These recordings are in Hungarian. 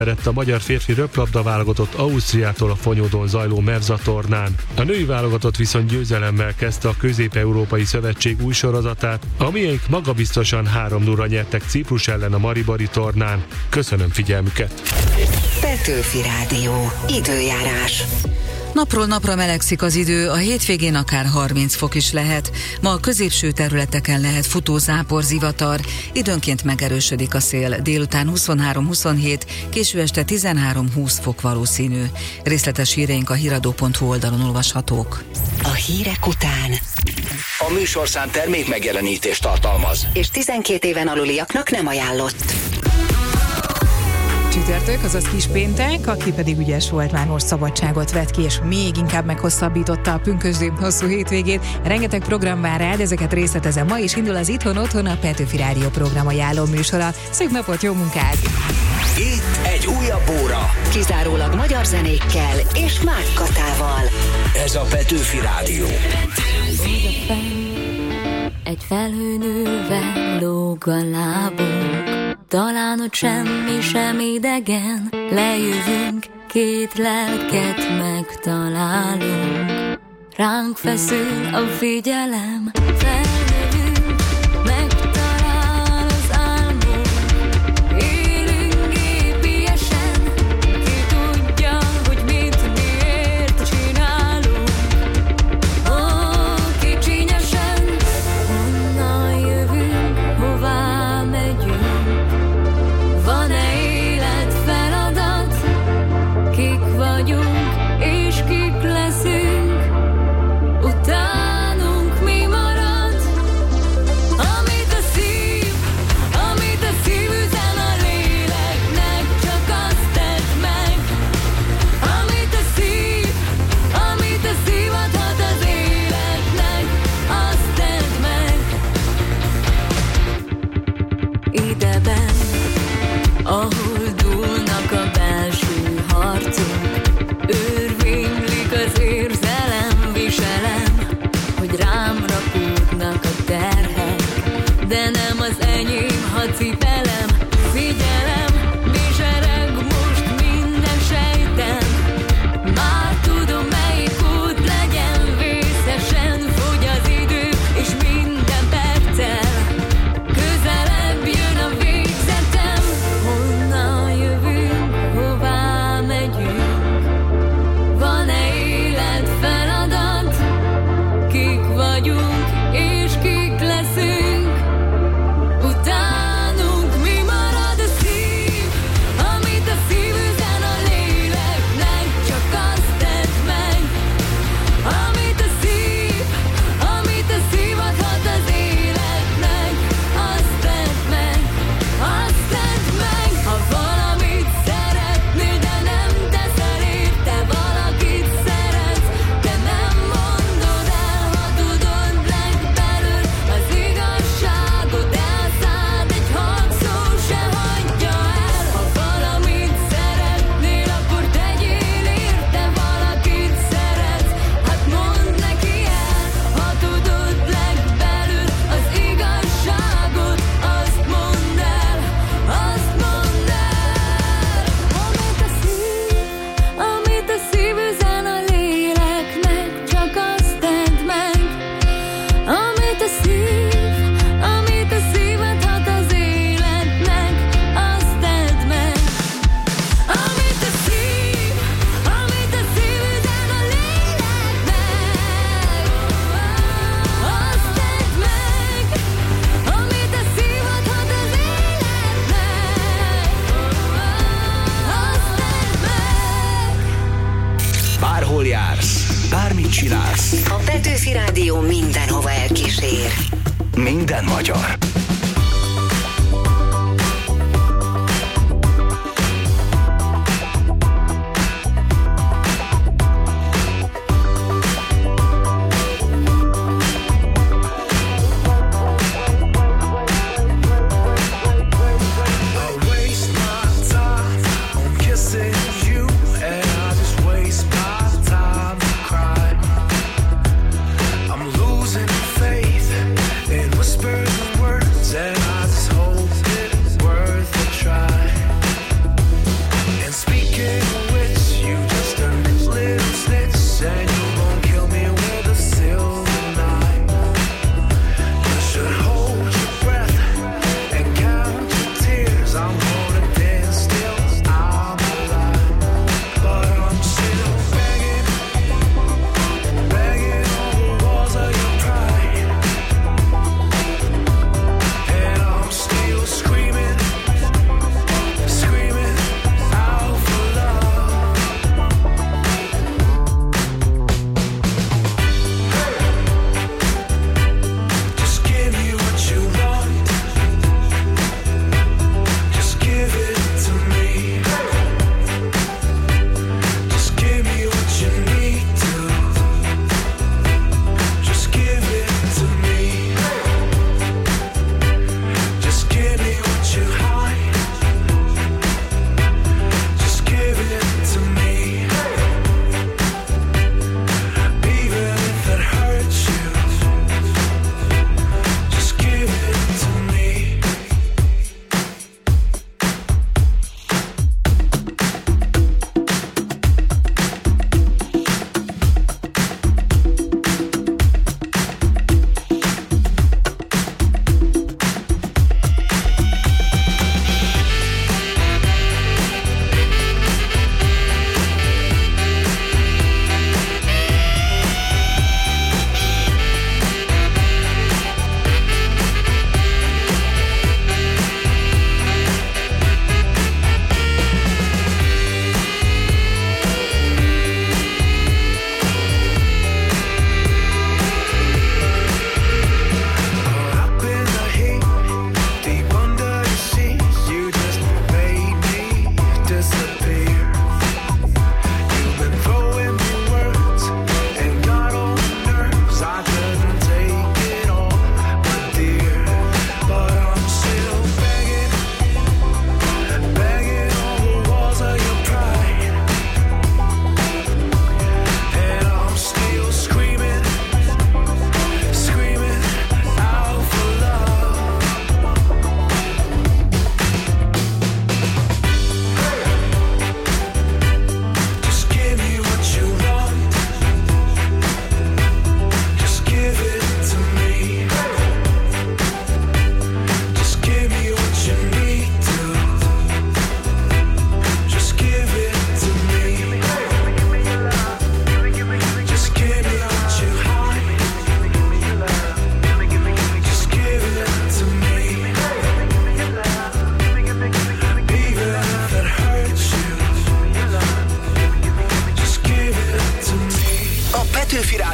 eredt a magyar férfi röplabda válogatott Ausztriától a Fonyódon zajló Mevza tornán. A női válogatott viszont győzelemmel kezdte a Közép-Európai Szövetség új sorozatát, a miénk magabiztosan 3-0-ra nyertek Ciprus ellen a Maribori tornán. Köszönöm figyelmüket! Petőfi Rádió. Időjárás. Napról napra melegszik az idő, a hétvégén akár 30 fok is lehet. Ma a középső területeken lehet futózápor, zivatar, időnként megerősödik a szél, délután 23-27, késő este 13-20 fok valószínű. Részletes híreink a hiradó.hu oldalon olvashatók. A hírek után A műsorszám termék megjelenítést tartalmaz, és 12 éven aluliaknak nem ajánlott. Csütörtök, azaz kispéntek, aki pedig ügyes volt, már most szabadságot vett ki, és még inkább meghosszabbította a pünkösdi hosszú hétvégét. Rengeteg program vár rád, ezeket részletezem ma, is indul az Itthon-Otthon, a Petőfi Rádió program ajánló műsora. Szép napot, jó munkát! itt egy újabb óra. Kizárólag magyar zenékkel és Mák Katával. Ez a Petőfi Rádió. Egy felhőnővel lóg a lábunk, talán ott semmi sem idegen, lejövünk, két lelket megtalálunk. Ránk feszül a figyelem, felnövünk, megtalál az álmunk. Élünk gépiesen, ki tudja, hogy mit miért csinálunk. Ó, kicsinyesen, honnan jövünk, hová megyünk. Van-e életfeladat, kik vagyunk és kik leszünk. Utánunk mi marad, amit a szív üzen a léleknek, csak azt tedd meg. Amit a szív adhat az életnek, azt tedd meg. Ideben, ahol dúlnak a belső harcok, őrvénylik az érzelem, viselem, hogy rám rakódnak a terhek, de nem az enyém, ha cipelem. Figyelem, bizsereg most minden sejtem, már tudom, melyik út legyen. Vészesen fogy az idő, és minden perccel közelebb jön a végzetem. Honnan jövünk, hová megyünk. Van-e életfeladat, kik vagyunk és kik leszünk. Utánunk mi marad, a szív, amit a szív üzen a léleknek, csak azt tedd meg. Amit a szív adhat az életnek, azt tedd meg, azt tedd meg. Ha valamit szeretnél, de nem teszel érte, valakit szeretsz, de nem mondod el, ha tudod legbelül az igazságot, elszád egy hangszó se hagyja el. Ha valamit szeretnél, akkor tegyél érte, valakit szeretsz, hát mondd neki el. Ha tudod legbelül az igazságot, azt mondd el, azt mondd el. Amit a szív üzen a léleknek, csak azt tedd meg. Amit a szív adhat az életnek, azt tedd meg. Amit a szív üzen a léleknek, azt tedd meg. Amit a szív adhat az életnek, azt tedd meg. Bárhol jársz, bármit csinálsz, A Petőfi Rádió mindenhova elkísér. minden magyar. Faith in whispers of words.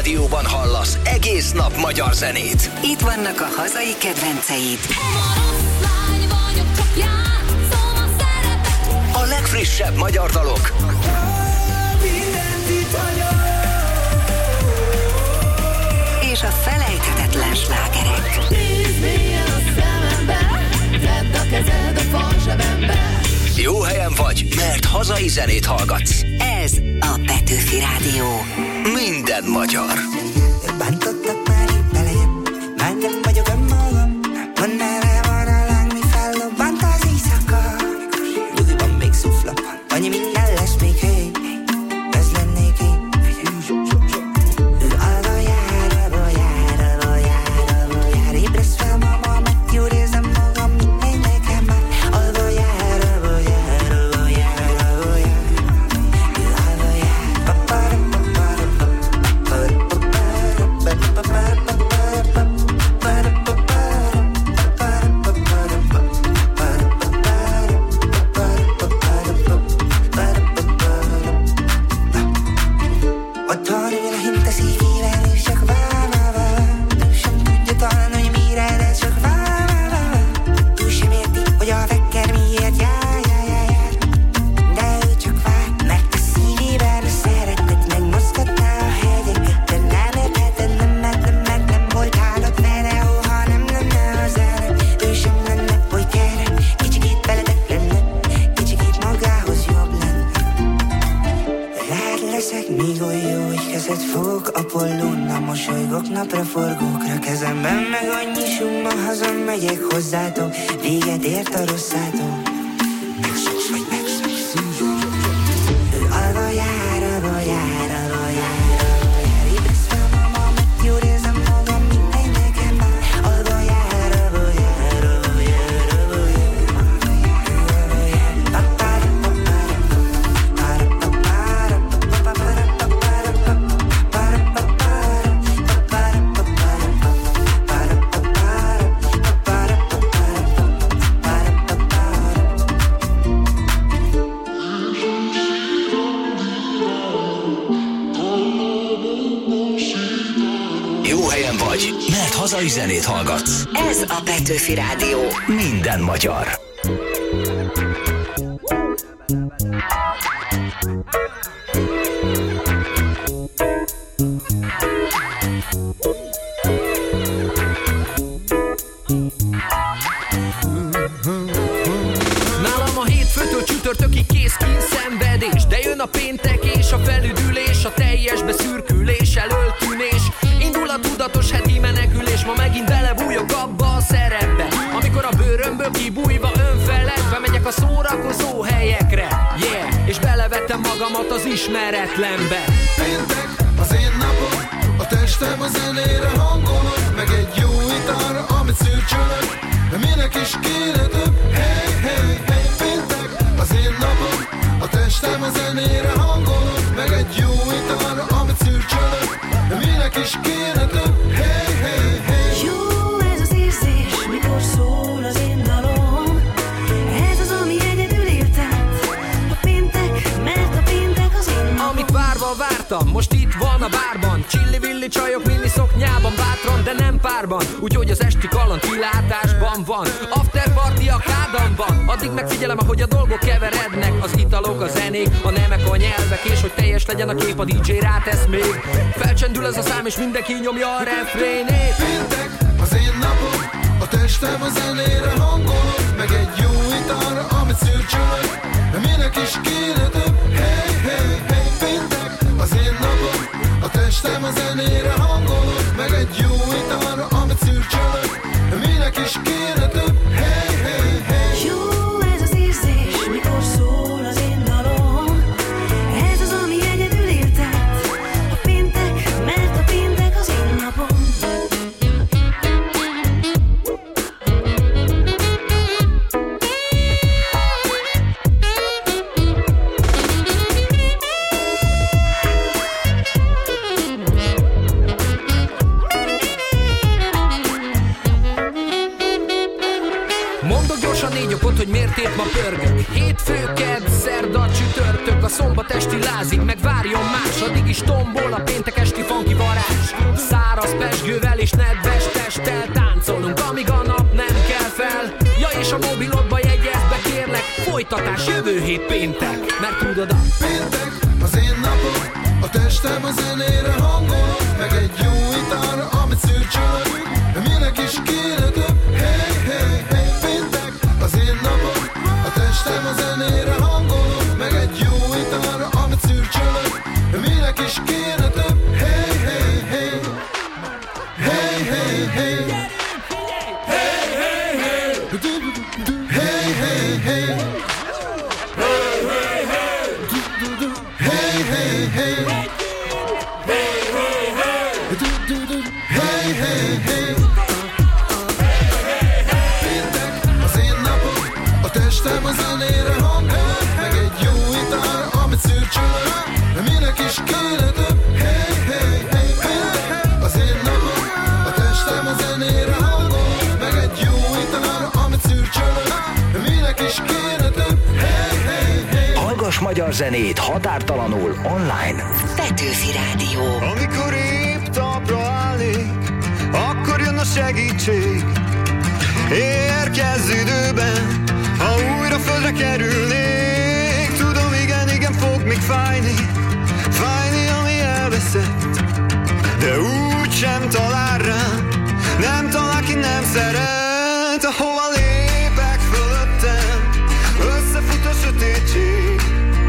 rádióban hallasz egész nap magyar zenét. Itt vannak a hazai kedvenceid. A legfrissebb magyar dalok. És a felejthetetlen slágerek. Jó helyen vagy, mert hazai zenét hallgatsz. Ez a Petőfi Rádió. Minden magyar. Bántottak már itt belejebb, már nem vagyok önmagam. Van erre van a láng, mi fellobbant az éjszaka. Ludiban még szufla, annyi minden lesz még, hey. Ez lennék én. Ő alvajára, bolyára, ébresz fel mama, mert jól érzem magam, minden nekem már. Alvajára, bolyára. Ő alvajára, paparam. Otthon ül a hint a szívében, és csak vá. Ő sem tudja talán, hogy mire, de csak vá. Ő sem érti, hogy a vekker miért jár. De ő csak vár, mert a szívében a szeretet megmozgatná a hegyeket. De nem értheted, nem voltál ott vele, ha nem lenne az elek. Ő sem lenne, hogy gyere, kicsikét veletek lenne, kicsikét magához jobb lenne. Rád leszek még olyan jó, hogy kezed fogok Apollónna, mosolygok napra forgókra, kezemben meg annyi summa, hazamegyek hozzátok, véget ért a rosszátok. Megszoksz vagy megszoksz. Ő alvajára, bolyára, ébresz fel mama, mert jól érzem magam, minden nekem már. Alvajára, bolyára. Jó helyen vagy, mert hazai zenét hallgatsz. Ez a Petőfi Rádió. Minden magyar. Nálam a hétfőtől csütörtökig kész kínszenvedés, de jön a péntek és a felüdülés, a teljes beszürkülés, elöltűnés. Indul a tudatos heti menekülés, ma megint belebújok abba a szerepbe, amikor a bőrömből kibújva önfeledve megyek a szórakozó helyekre, yeah, és belevettem magamat az ismeretlenbe. Péntek az én napom, a testem a zenére hangolod, meg egy jó italra, amit szürcsölök, de minek is kéne több, hey, hey, hey. Péntek az én napom, a testem a zenére hangolod, meg egy jó italra, amit szürcsölök, de minek is kéne több, hey, hey, hey. Jó ez az érzés, mikor szól az én dalom. Ez az, ami egyedül értem. A péntek, mert a péntek az én napom. Amit várva vártam, most itt van a bárban. Csilli-villi csajok mini szoknyában, bátran, de nem párban. Úgyhogy az esti kaland kilátásban van. After party a kádamban. Addig megfigyelem, ahogy a dolgok keverednek. Az italok, a zenék, a nemek, a nyelvek. És hogy teljes legyen a kép, a DJ rátesz még. Felcsendül ez a szám, és mindenki nyomja a refrénét. Péntek az én napom, a testem a zenére hangolod, meg egy jó italra, amit szürcsölök, de minek is kéne több, hey, hey, hey. Péntek az én napom, a testem a zenére hangolod, meg egy jó italra, amit szürcsölök, de minek is kéne több, hey, hey, hey. Jó ez az érzés, mikor szól az én dalom. Ez az, ami egyedül értem. A péntek, mert a péntek az én napom. hogy miért épp ma pörgök. Hétfő, kedd, szerda, csütörtök, a szombat esti lázik, meg várjon más, addig is tombol a péntek esti funky varázs. Száraz pezsgővel és nedves testtel táncolunk, amíg a nap nem kell fel. Ja, és a mobilodba jegyezd be, kérlek, folytatás jövő hét péntek. Mert tudod a péntek az én napom, a testem a zenére hangol, meg egy jó italra, amit szürcsölök. Minek is kéne több? Hey, hey, hey, péntek az én napom, a testem a zenére hangol, meg egy jó italra, amit szürcsölök. Minek is kéne több? Hey, hey, hey, hey, hey, hey. Testem a zenére hangol, meg egy jó italra, amit szürcsölök. Minek is kéne több? Hey, hey, hey, péntek az én napom, a testem a zenére hangol, meg egy jó italra, amit szürcsölök. Minek is kéne több? Hey, hey, hey. Hallgass magyar zenét határtalanul online. Petőfi Rádió. Amikor épp talpra állnék, akkor jön a segítség. Érkezz időben, ha újra földre kerülnék. Tudom, igen, fog még fájni, ami elveszett. De úgy sem talál rám, nem talál, ki nem szeret. Ahova lépek fölöttem, összefut a sötétség.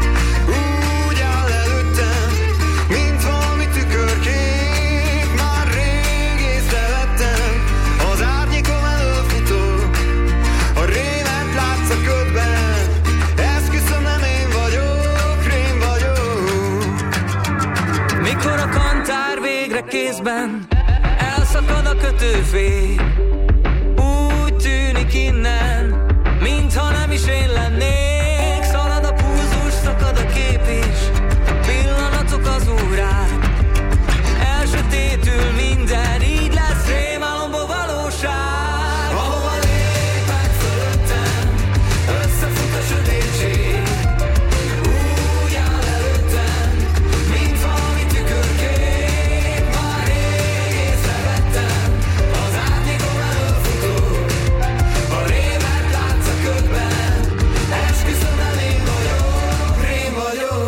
Úgy áll előttem, mint valami tükörkép. Már rég észrevettem, az árnyékom előfutó, a rémet látsz a ködben. Esküszöm, nem én vagyok, rém vagyok. Mikor a kantár végre kézben, elszakad a kötőfék. Úgy tűnik innen, mintha nem is én lennék. Szalad a pulzus, szakad a kép is, pillanatok az órák. Elsötétül minden, így lesz rémálomból valóság. Ahova lépek fölöttem, összefut a sötétség. Úgy áll előttem, mint valami tükörkép. Már rég észrevettem, az árnyékom előfutó, a rémet látsz a ködben. Esküszöm, nem én vagyok, rém vagyok.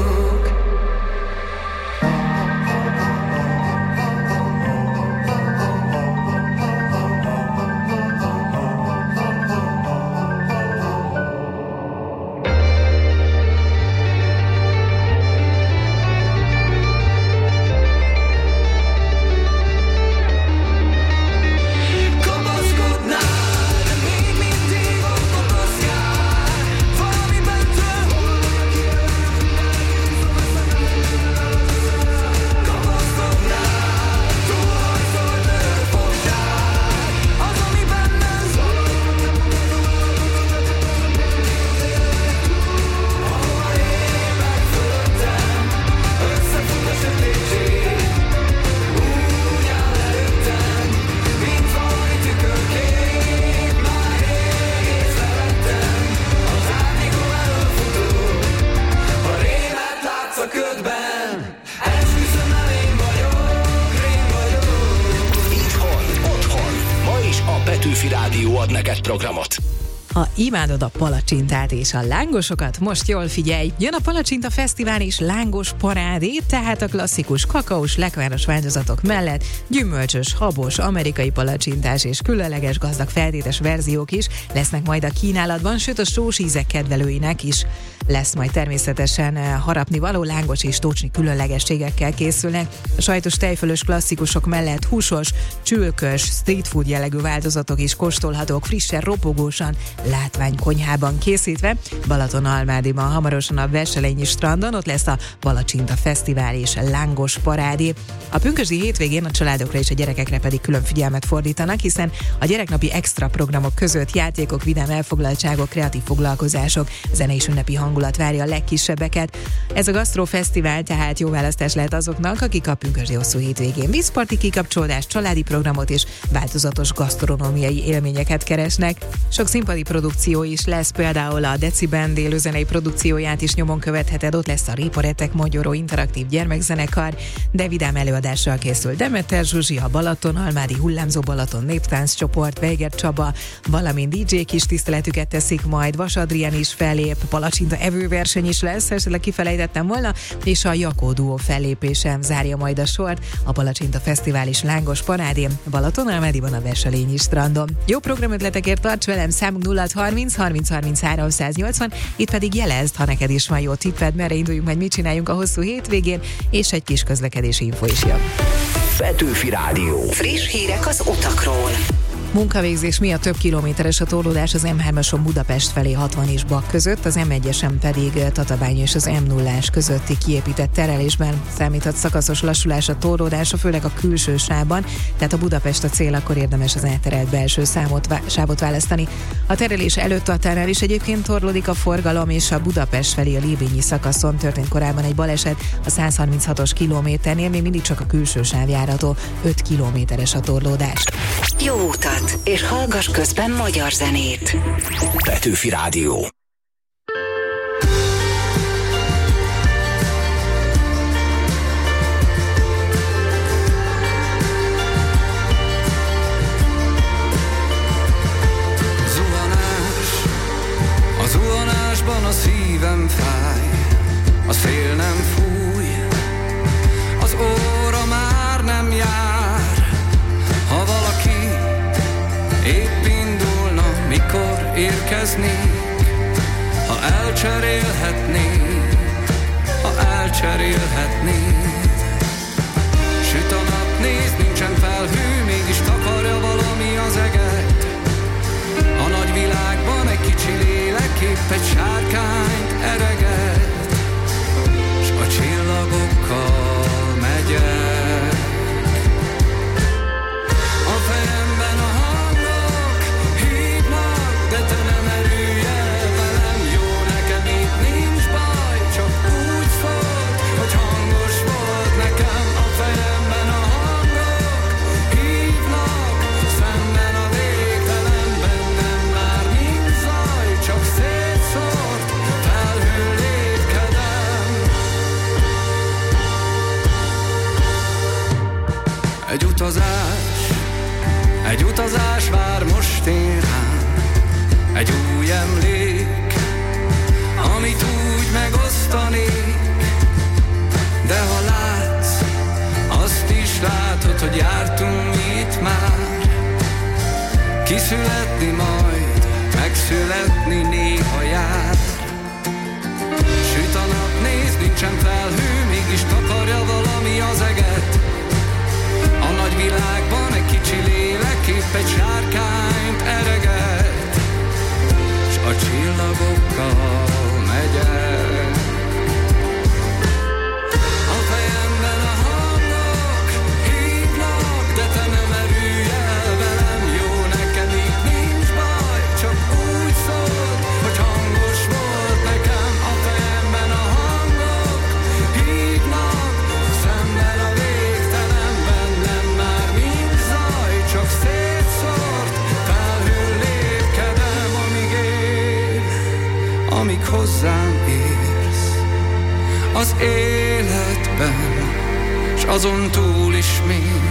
Kapaszkodnál, de még mindig ott kopaszkál. Valami bentről holnak jön. Kapaszkodnál, túlhajszolt örök fogság. Az, ami bennem szólok. Ahova lépek fölöttem, összefut a sötétség. Úgy áll előttem, mint valami tükörkép. Már rég észrevettem, az árnyékom előfutó, a rémet látsz a ködben. Esküszöm, nem én vagyok, rém vagyok. Itthon, otthon. Ma is a Petőfi Rádió ad neked programot. Ha imádod a palacsintát és a lángosokat, most jól figyelj! Jön a Palacsinta Fesztivál és lángos parádé, tehát a klasszikus kakaós, lekváros változatok mellett gyümölcsös, habos, amerikai palacsintás és különleges gazdag feltétes verziók is lesznek majd a kínálatban, sőt a sós ízek kedvelőinek is lesz majd természetesen harapni való, lángos és tócsni különlegességekkel készülnek. A sajtos tejfölös klasszikusok mellett húsos, csülkös, street food jellegű változatok is kóstolhatók frissen, ropogósan, látványkonyhában készítve. Balatonalmádiban hamarosan a Veselényi strandon ott lesz a Palacsinta Fesztivál és lángos parádé. A pünkösdi hétvégén a családokra és a gyerekekre pedig külön figyelmet fordítanak, hiszen a gyereknapi extra programok között játékok, vidám elfoglaltságok, kreatív foglalkozások, zene és ünnepi hangulat hangulat várja a legkisebbeket. Ez a gasztrofesztivál tehát jó választás lehet azoknak, akik a pünkösdi hosszú hétvégén vízparti kikapcsolódást, családi programot és változatos gasztronómiai élményeket keresnek. Sok színpadi produkció is lesz, például a Deciband élőzenei produkcióját is nyomon követheted, ott lesz a Réparetek Magyaró interaktív gyermekzenekar, de vidám előadással készül Demeter Zsuzsi, a Balatonalmádi Hullámzó Balaton néptánc csoport, Weiger Csaba, valamint DJ-k is tiszteletüket teszik majd, Vas Adrián is fellép, palacsinta evőverseny is lesz, esetleg kifelejtettem volna, és a Jakó duó fellépésem zárja majd a sort, a Palacsinta Fesztivál is lángos parádén, Balatonalmádiban a Veselényi strandon. Jó programötletekért tarts velem, számunk 0630 30 33 180, itt pedig jelezd, ha neked is van jó tipped, merre induljunk, majd mit csináljunk a hosszú hétvégén, és egy kis közlekedési info is jön. Petőfi Rádió. Friss hírek az utakról. Munkavégzés miatt több kilométeres a torlódás az M3-ason Budapest felé 60 és Bak között, az M1-esen pedig Tatabánya és az M0-ás közötti kiépített terelésben számíthat szakaszos lassulás a torlódása, főleg a külső sávban, tehát a Budapest a cél, akkor érdemes az elterelt belső sávot választani. A terelés előtt Tatánál is egyébként torlódik a forgalom, és a Budapest felé a Lébényi szakaszon történt korábban egy baleset, a 136-os kilométernél még mindig csak a külső sáv járható, 5 kilométeres a torlódás. Jó utat, és hallgass közben magyar zenét. Petőfi Rádió. A zuhanásban a szívem fáj, a szél nem fúj, az óra már nem jár. Ha valaki épp indulna, mikor érkeznék, ha elcserélhetnék, süt a nap, nézd, nincsen felhő, mégis takarja valami az eget. A nagy világban egy kicsi lélek épp egy sárkányt ereget, s a csillagokkal megyek. A fejemben a hangok hívnak, de te nem erülj el velem. Jó, nekem itt nincs baj, csak úgy szólt, hogy hangos volt nekem. A fejemben a hangok hívnak, szemben a végtelen, bennem már nincs zaj, csak szétszórt felhő lépkedem. Egy utazás vár most én rám, egy új emlék, amit úgy megosztanék. De ha látsz, azt is látod, hogy jártunk itt már. Kiszületni majd, megszületni néha jár. Süt a nap, nézd, nincsen felhő, mégis takarja valami az eget. A nagy világban egy kicsi lélek épp egy sárkányt ereget, s a csillagokkal megyek. A fejemben a hangok hívnak, de te nem erülj el velem. Jó, nekem itt nincs baj, csak úgy szól, hogy hangos volt nekem. A fejemben a hangok hívnak, szemben a végtelen, bennem már nincs zaj, csak szétszórt felhő lépkedem, amíg él, amíg hozzám érsz az életben, s azon túl is még.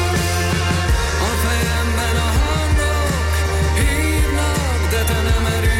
A fejemben a hangok hívnak, de te nem erülj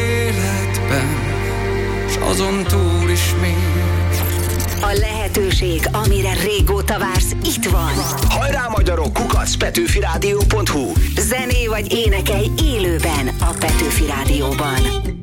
életben, s azon túl is még. A lehetőség, amire régóta vársz, itt van. Hajrá magyarok, @petőfirádió.hu. Zené vagy énekelj élőben a Petőfi Rádióban.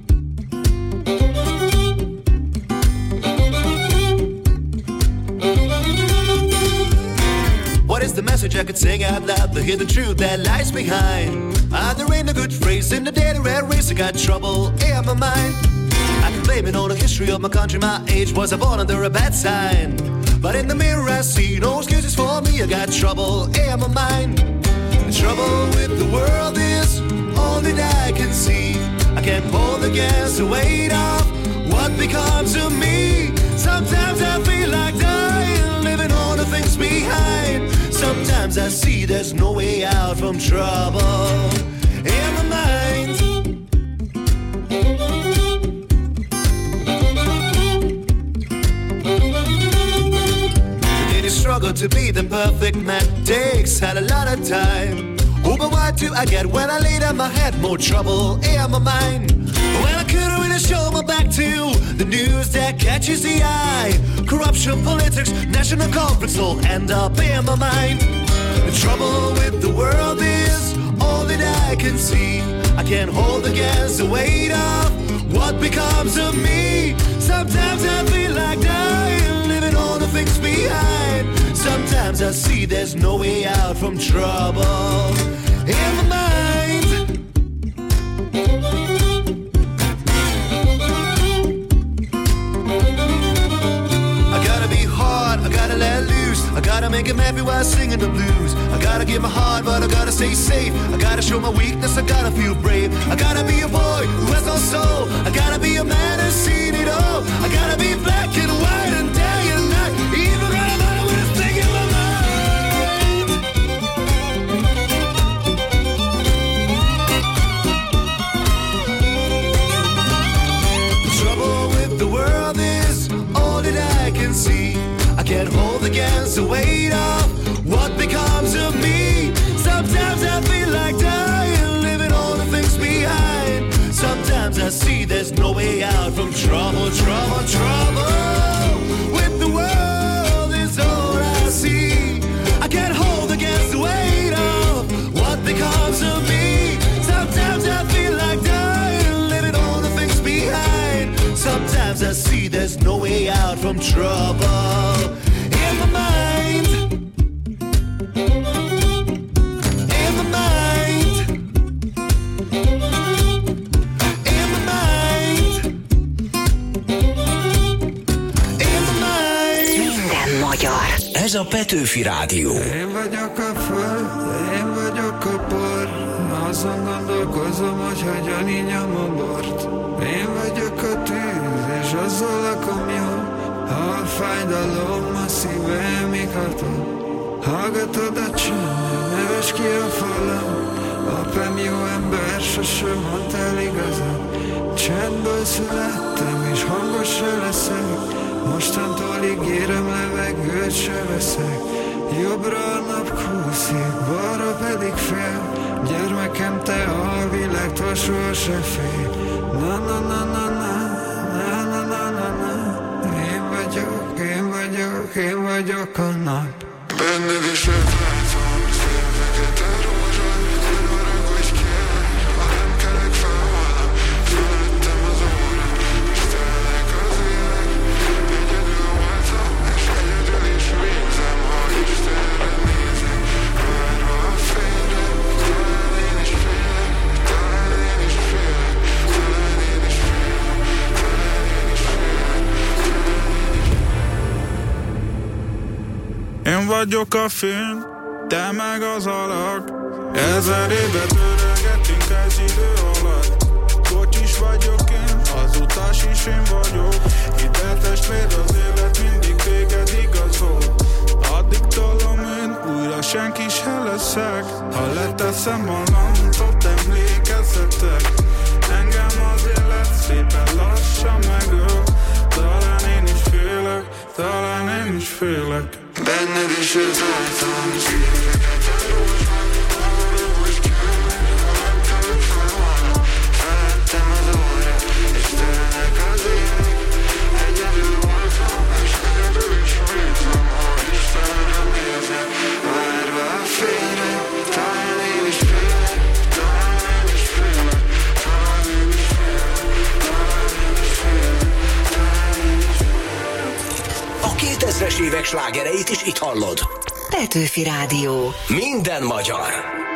What is the message I could sing out loud to hear the truth that lies behind? There ain't a good phrase in the daily red race. I got trouble in my mind. I can blame it on the history of my country. My age was I born under a bad sign. But in the mirror I see no excuses for me. I got trouble in my mind. The trouble with the world is all that I can see. I can't hold against the weight of what becomes of me. Sometimes I feel like dying, living all the things behind. Sometimes I see there's no way out from trouble in my mind. Struggle to be the perfect man takes had a lot of time. Oh, but what do I get when I lay down my head? More trouble in my mind. Well, I couldn't really show my back to the news that catches the eye. Corruption, politics, national conflicts all end up in my mind. The trouble with the world is all that I can see. I can't hold against the weight of what becomes of me. Sometimes I feel like dying, living all the things behind. Sometimes I see there's no way out from trouble in my mind. I gotta be hard, I gotta let loose. I gotta make him happy while singing the blues. I gotta give my heart, but I gotta stay safe. I gotta show my weakness, I gotta feel brave. I gotta be a boy who has no soul. I gotta be a man who's seen it all. I gotta be black and white and day and night. Even when I'm out with a thing in my mind. The trouble with the world is all that I can see. I can't hold against the weight of what becomes of me. Sometimes I feel like dying, living all the things behind. Sometimes I see there's no way out from trouble, trouble, trouble. With the world is all I see. I can't hold against the weight of what becomes of me. Sometimes I feel like dying, living all the things behind. Sometimes I see there's no way out from trouble in my mind. In my mind. In my mind. In my mind. Minden magyar. Ez a Petőfi Rádió. Én vagyok a föld, én vagyok a por. Azon gondolkozom, hogy hogyan igyam a bort. Én vagyok a tűz, és azzal lakom jól. Ha a fájdalom a szívemig hatol. Hallgatod a csendben, neves ki a falam. Apám jó ember, sosem mondta el igazán. Csendből születtem, és hangosra leszek. Mostantól ígérem, levegőt se veszek. Jobbra a nap kúszik, balra pedig fél. Gyermekem, te a világtól soha se fél. Na na na na na, na na na na na. Én vagyok, én vagyok, én vagyok a nap. Benned is ötletem, szélvekete rózsad. Ne ragadj ki, ha nem kelek fel holnap. Fölöttem az óra, és telnek az évek. Egyedül voltam, és egyedül is végzem. Ha Istenre nézek, várva a fényre. Talán én is félek, talán én is félek. Talán én is félek, talán én is félek. Én vagyok a fény, te meg az alak. 1000 éve töregetünk ez idő alatt. Kocsis vagyok én, az utas is én vagyok. Ide testvér, az élet mindig téged igazol. Addig tolom én, újra senki se leszek. Ha leteszem a lancot, emlékezzetek. Engem az élet szépen lassan megöl. Talán én is félek, talán én is félek. Benned is érzem, szíveket a rózsban. Arra most kell, ha nem kelek fel holnap. Felettem az órát, 2000-es évek slágereit is itt hallod. Petőfi Rádió. Minden magyar.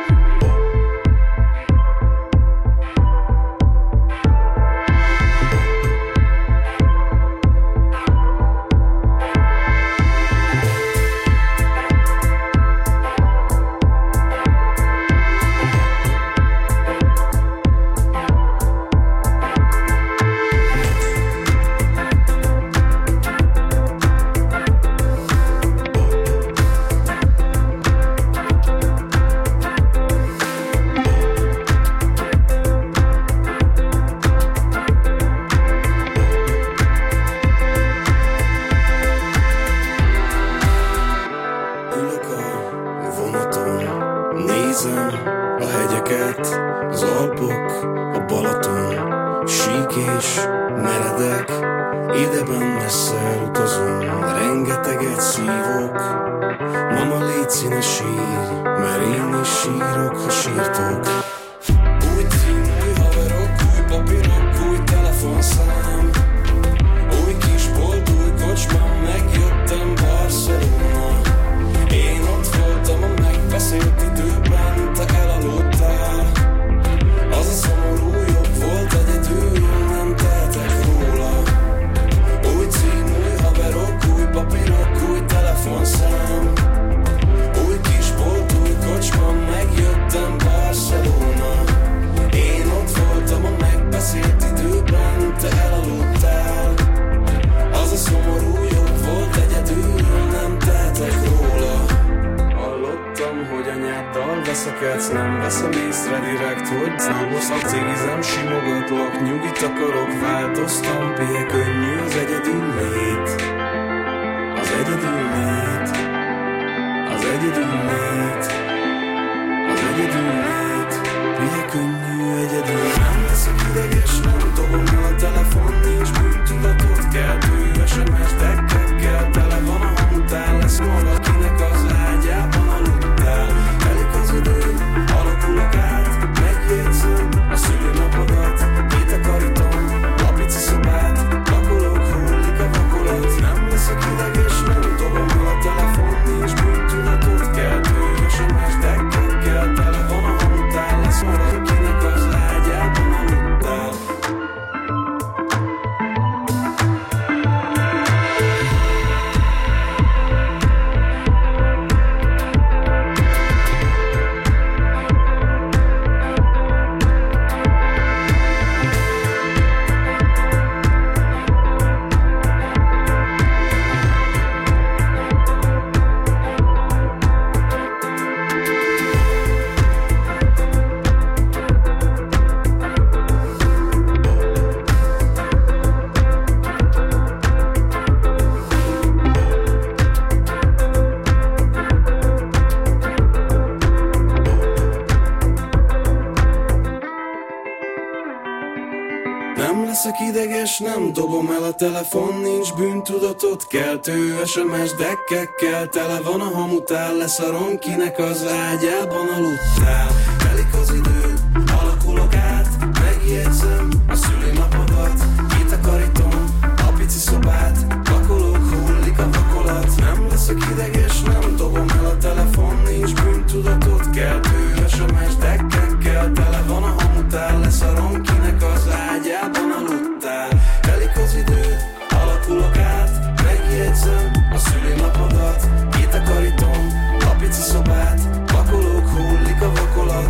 Nem dobom el a telefon, nincs bűntudatot keltő SMS dekkekkel, tele van a hamutál, leszarom kinek az ágyában aludtál. Telik az idő, alakulok át, megjegyzem a szülinapodat, kitakarítom a pici szobát, pakolok, hullik a vakolat. Nem leszek ideges, nem dobom el a telefon, nincs bűntudatot keltő SMS dekkekkel, tele van a hamutál, leszarom kinek az ágyában aludtál. Telik az idő, alakulok át, megjegyzem a szülinapodat, kitakarítom a pici szobát, pakolok, hullik a vakolat.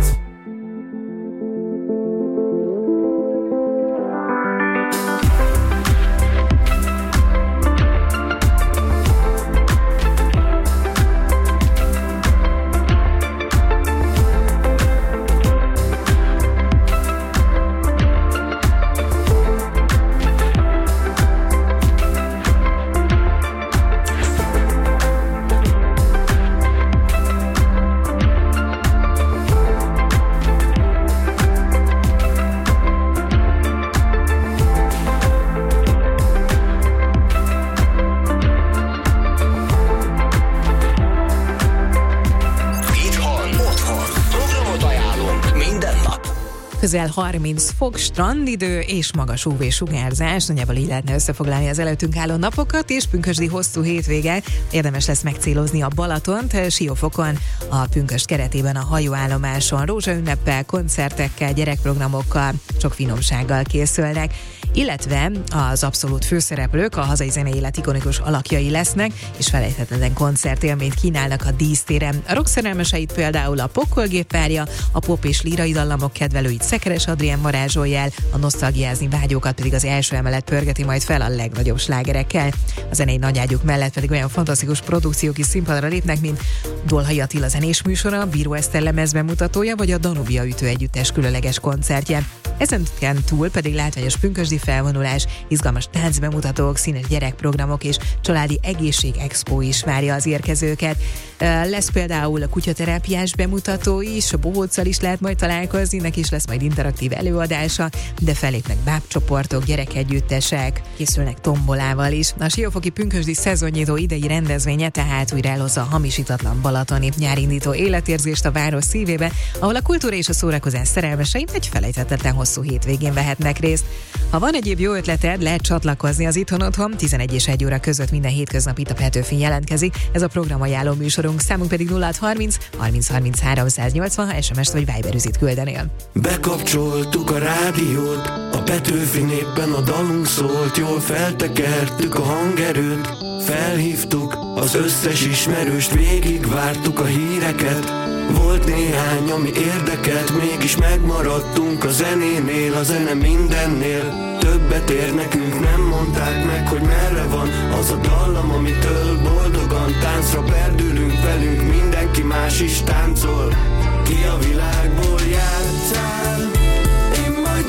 közel 30 fok, strandidő és magas UV-sugárzás. Nagyjából így lehetne összefoglalni az előttünk álló napokat, és pünkösdi hosszú hétvége. Érdemes lesz megcélozni a Balatont, Siófokon, a pünkösd keretében a hajóállomáson. Rózsaünneppel, koncertekkel, gyerekprogramokkal, sok finomsággal készülnek, illetve az abszolút főszereplők, a hazai zeneélet ikonikus alakjai lesznek, és felejthetetlen koncertélményt kínálnak a dísztéren. A rock szerelmeseit például a Pokolgép várja, a pop és lírai dallamok kedvelőit Szekeres Adrián varázsolja el, a nosztalgiázni vágyókat pedig az első emelet pörgeti majd fel a legnagyobb slágerekkel. A zenei nagyágyuk mellett pedig olyan fantasztikus produkciók is színpadra lépnek, mint Dolhai Attila zenés műsora, Bíró Eszter lemezbemutatója, vagy a Danubia ütő együttes különleges koncertje. Ezen túl pedig látványos pünkösdi felvonulás, izgalmas táncbemutatók, színes gyerekprogramok és családi egészség expo is várja az érkezőket. Lesz például a kutyaterápiás bemutató is, a bohóccal is lehet majd találkozni, neki is lesz majd interaktív előadása, de felépnek bábcsoportok, gyerekegyüttesek, készülnek tombolával is. A siófoki pünkösdi szezonnyitó idei rendezvénye tehát újra elhozza a hamisítatlan balatoni nyárindító életérzést a város szívébe, ahol a kultúra és a szórakozás szerelmesei egy felejthetetlen hosszú hétvégén vehetnek részt. Ha van egyéb jó ötleted, lehet csatlakozni az Itthon Otthon, 11 és 1 óra között minden hétköznap itt a Petőfin jelentkezik. Ez a programajánló műsorunk, számunk pedig 0630 30 33 180, ha SMS-t vagy Viber üzit küldenél. Bekapcsoltuk a rádiót, a Petőfin éppen a dalunk szólt, jól feltekertük a hangerőt, felhívtuk az összes ismerőst, végigvártuk a híreket. Volt néhány, ami érdekelt, mégis megmaradtunk a zenénél, a zene mindennél. Többet ér nekünk, nem mondták meg, hogy merre van az a dallam, amitől boldogan táncra perdülünk velünk, mindenki más is táncol. Ki a világból játszál, én majd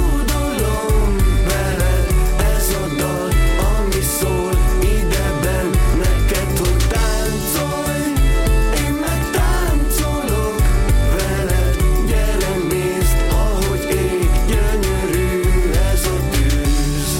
dúdolom veled, ez a dal, ami szól ideben neked, hogy táncolj, én meg táncolok veled, gyere nézd, ahogy ég, gyönyörű ez a tűz.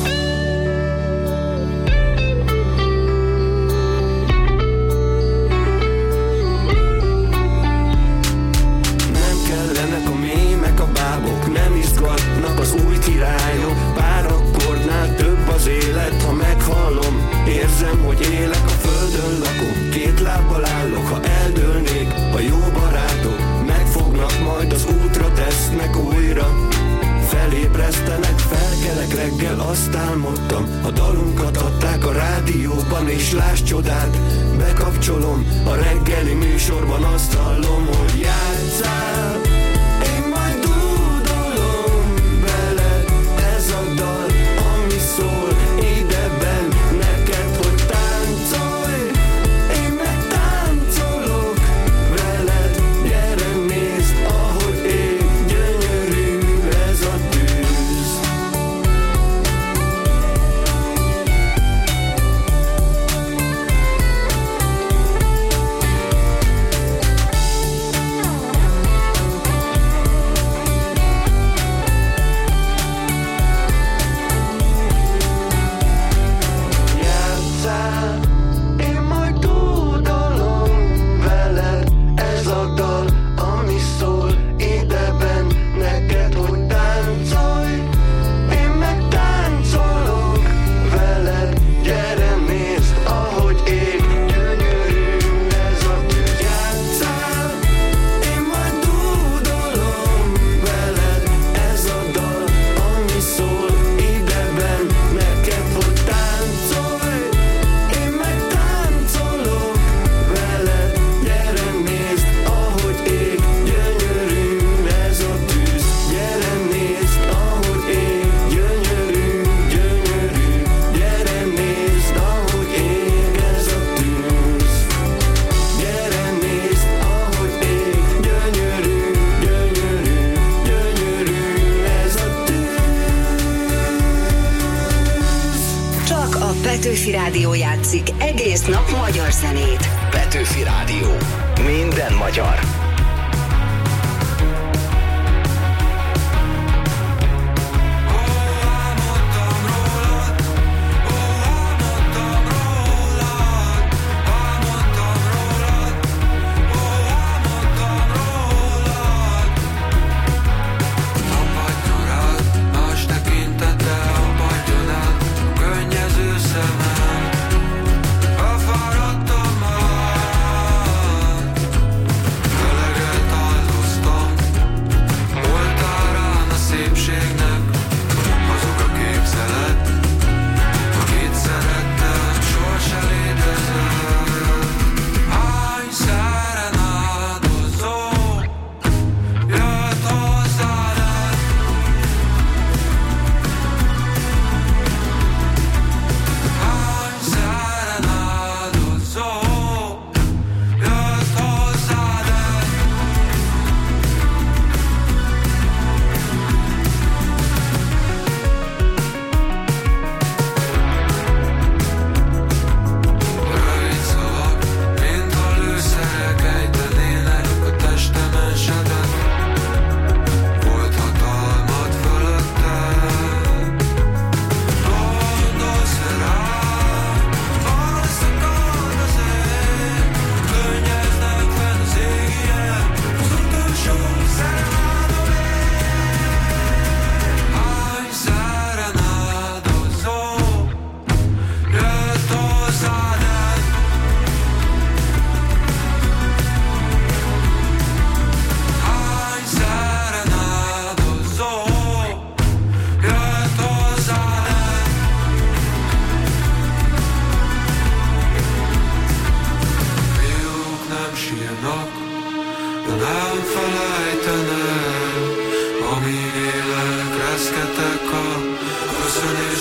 Nem kellenek a mémek, a bábok, nem izgatnak az új királyok, pár akkordnál több az élet, ha meghallom, érzem, hogy élek, a földön lakom, két lábbal állok, ha eldőlnék, a jó barátok megfognak, majd az útra tesznek újra. Felébresztenek, felkelek reggel, azt álmodtam, a dalunkat adták a rádióban, és láss csodát, bekapcsolom a reggeli műsorban, azt hallom, hogy játszál, én majd dúdolom veled, ez a dal, ami szól ideben neked, hogy táncolj, én meg táncolok veled, gyere nézd, ahogy ég, gyönyörű ez a tűz. Játszál, én majd dúdolom veled, ez a dal, ami szól ideben neked, hogy táncolj, én meg táncolok veled, gyere nézd, ahogy ég, gyönyörű ez a tűz. Játszál, én majd dúdolom veled, ez a dal, ami szól ideben neked, hogy táncolj, én meg táncolok veled, gyere nézd, ahogy ég, gyönyörű ez a tűz. Gyere nézd, ahogy ég, gyönyörű, gyönyörű, gyere nézd, ahogy ég ez a tűz. Gyere nézd, ahogy ég, gyönyörű, gyönyörű, gyönyörű ez a tűz. Csak a Petőfi Rádió játszik egész nap magyar zenét. Petőfi Rádió. Minden magyar. Apa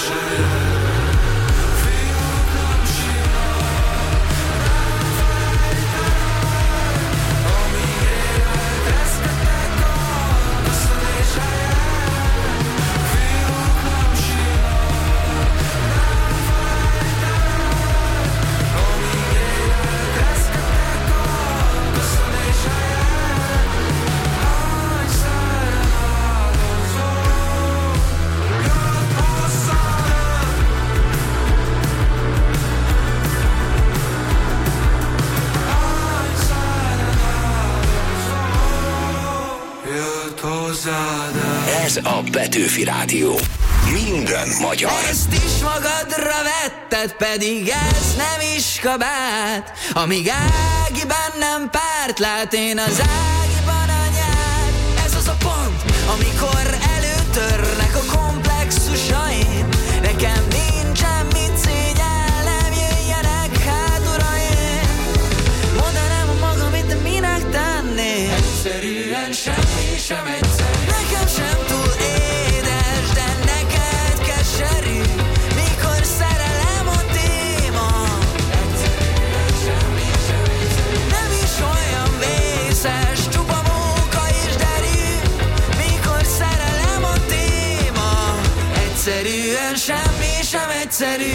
Ez a Petőfi Rádió. Minden magyar. Ezt is magadra vetted, pedig ez nem is kabát. Amíg Ági bennem párt lát, én az Ágiban a nyár. Ez az a pont, amikor előtörnek a komplexusaim. Nekem nincsen mit szégyellem, jöjjenek hát uraim. Mondanám a magam, de minek tenni? Egyszerűen semmi sem egyszerű. Nekem sem túl édes, de neked keserű. Mikor szerelem a téma, egyszerűen semmi sem egyszerű. Nem is olyan vészes, csupa móka és derű. Mikor szerelem a téma, egyszerűen semmi sem egyszerű.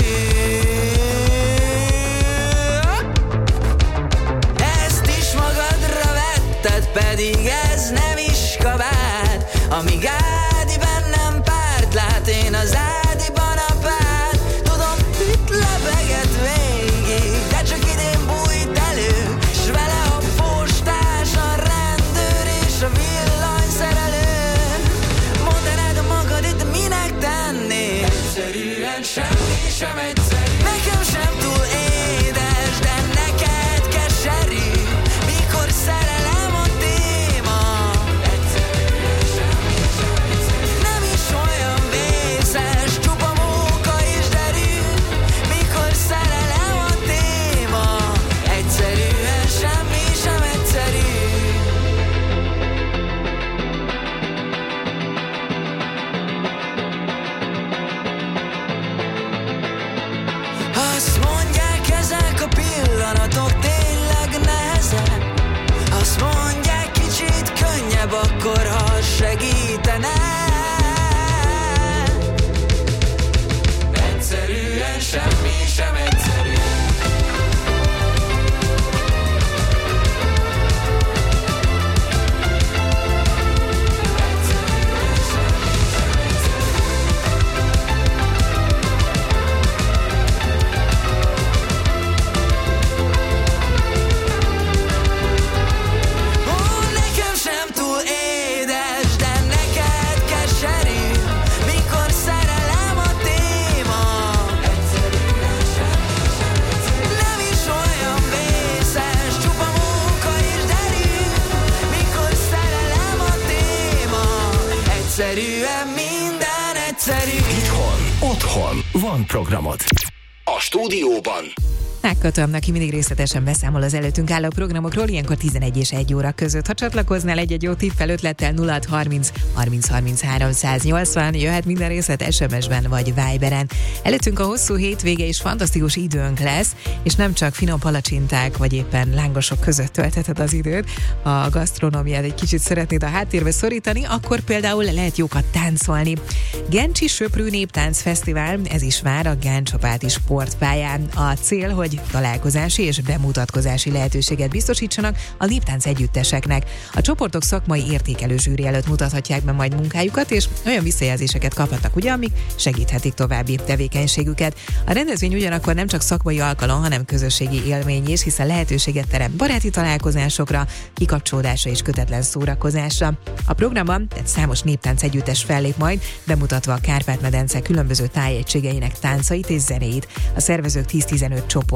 Ezt is magadra vetted, pedig ez nem is kabát. Amíg Ádi bennem párt lát, én az Ádiban a párt. Tudom, itt lebeget végig, de csak idén bújt elő. S vele a postás, a rendőr és a villanyszerelő. Mondanád a magad, de minek tenni? Egyszerűen semmi sem egyszerű. Nekem sem túl édes, de neked keserű. Mikor szerelem a téma, egyszerűen semmi sem egyszerű. Nem is olyan vészes, csupa móka és derű. Mikor szerelem a téma, egyszerűen semmi sem egyszerű. Azt mondják, ezek a pillanatok tényleg nehezek. Azt mondják, kicsit könnyebb akkor, ha segítene. Egyszerűen semmi sem egyszerű. Nekem sem túl édes, de neked keserű. Mikor szerelem a téma, egyszerűen semmi sem egyszerű. Nem is olyan vészes, csupa munka és derű. Mikor szerelem a téma, egyszerűen minden egyszerű. Itthon, otthon van programod. A stúdióban Megkötöm, aki mindig részletesen beszámol az előttünk álló programokról, ilyenkor 11 és 1 óra között. Ha csatlakoznál egy jó tippel, ötlettel 0630 30 33 180, jöhet minden részlet SMS-ben vagy Viberen. Előttünk a hosszú hétvége és fantasztikus időnk lesz, és nem csak finom palacsinták vagy éppen lángosok között töltheted az időt. Ha a gasztronómiát egy kicsit szeretnéd a háttérbe szorítani, akkor például lehet jókat táncolni. Gencsi Söprű Néptánc Fesztivál, ez is vár a Gáncsapáti sportpályán. A cél, hogy találkozási és bemutatkozási lehetőséget biztosítsanak a néptánc együtteseknek. A csoportok szakmai értékelő zsűri előtt mutathatják be majd munkájukat, és olyan visszajelzéseket kaphatnak, ugye, amik segíthetik további tevékenységüket. A rendezvény ugyanakkor nem csak szakmai alkalom, hanem közösségi élmény is, hiszen lehetőséget teremt baráti találkozásokra, kikapcsolódásra és kötetlen szórakozásra. A programban tehát számos néptánc együttes fellép majd, bemutatva a Kárpát-medence különböző tájegységeinek táncait és zenéit. A szervezők 10-15 csoport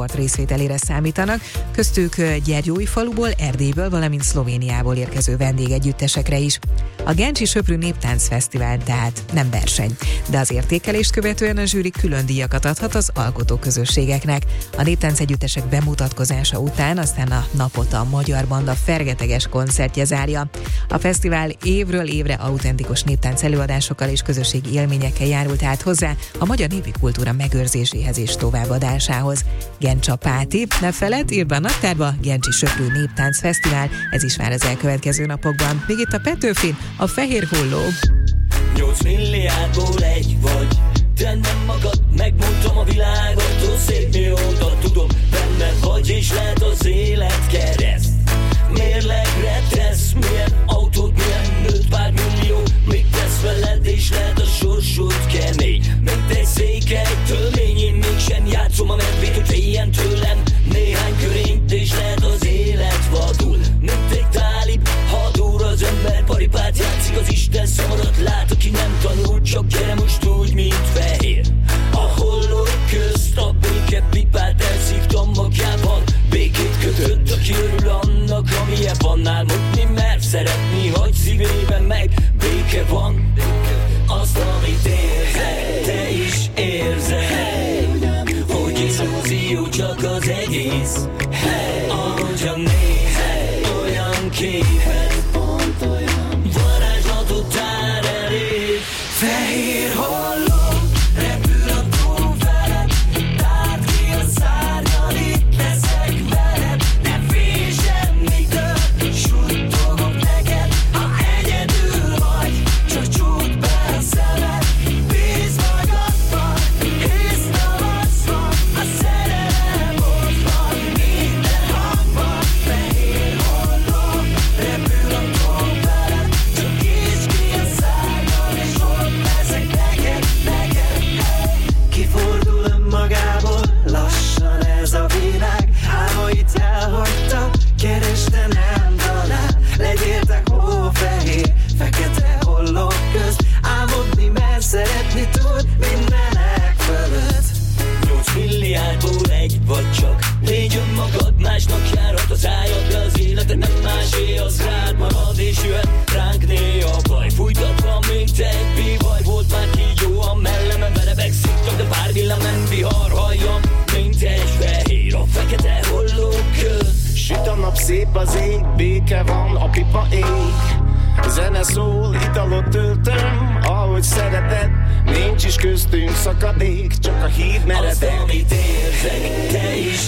csapat részvételére számítanak, köztük Gyergyóújfaluból, Erdélyből, valamint Szlovéniából érkező vendégegyüttesekre is. A Gencsi Söprű Néptánc Fesztivál tehát nem verseny, de az értékelést követően a zsűri külön díjakat adhat az alkotóközösségeknek. A néptánc együttesek bemutatkozása után aztán a napot a Magyar Banda fergeteges koncertje zárja. A fesztivál évről évre autentikus néptánc előadásokkal és közösségi élményekkel járult tehát hozzá a magyar népi kultúra megőrzéséhez és továbbadásához. Gencsapáti, ne feledd, írd be a naptárba, Gencsi Söprű Néptánc Fesztivál, ez is vár az elkövetkező napokban. Még itt a Petőfin, a Fehér Holló. 8 milliárdból egy vagy, tennem magad, megmondtam a világot, ó szép mióta tudom, benne vagy és lehet az élet kereszt. Mérlegre tesz, milyen autót, milyen nőtt, pár millió, még tesz veled és lehet a sorsod kemény. Mint egy székely tölmény, én mégsem játszom a medvét, hogy féljen tőlem néhány körényt, és lehet az élet vadul. Mint egy tálib, hadúr az ember, paripát játszik, az Isten szamarat lát, aki nem tanul, csak gyere most úgy, mint fehér. A hollók közt a béke pipát elszívtam magjában, békét kötött, aki örül annak, amilyen van, álmodni mer szeretni, hogy szívében meg béke van. Azt, amit érzed, te is érzed, hogy illúzió csak az egész. Ahogyan nézed, olyan képed, varázslatot tár elé. Fehér holló, repül a tó veled, tárd ki a szárnyal, itt leszek veled. Ne félj semmitől, suttogok neked, ha egyedül vagy, csak csukd be a szemed. Bízz magadban, hisz tavasz van, a szerelem ott van, minden hangban. Fehér holló, repül a tó veled, csak nyisd ki a szárnyal, és ott leszek neked, neked. Kifordul önmagából, lassan ez a világ, álmait elhagyta, kereste nem talál. Legyél te hófehér, fekete hollók közt, álmodni mer, szeretni tud mindenek fölött. 8 milliárdból egy vagy csak, légy önmagad, másnak járhat az ájad, de az élete nem másé, az rád marad és jöhet ránk néha baj. Fújtatva, mint egy bivaj, volt már kígyó a mellemen, verebek szívtak, de pár villám nem vihar, halljam, mint egy fehér a fekete hollók közt. Süt a nap, szép az ég, béke van, a pipa ég. Zene szól, italot töltöm, ahogy szereted, nincs is köztünk szakadék, csak a híd meredek. Azt, amit érzek, te is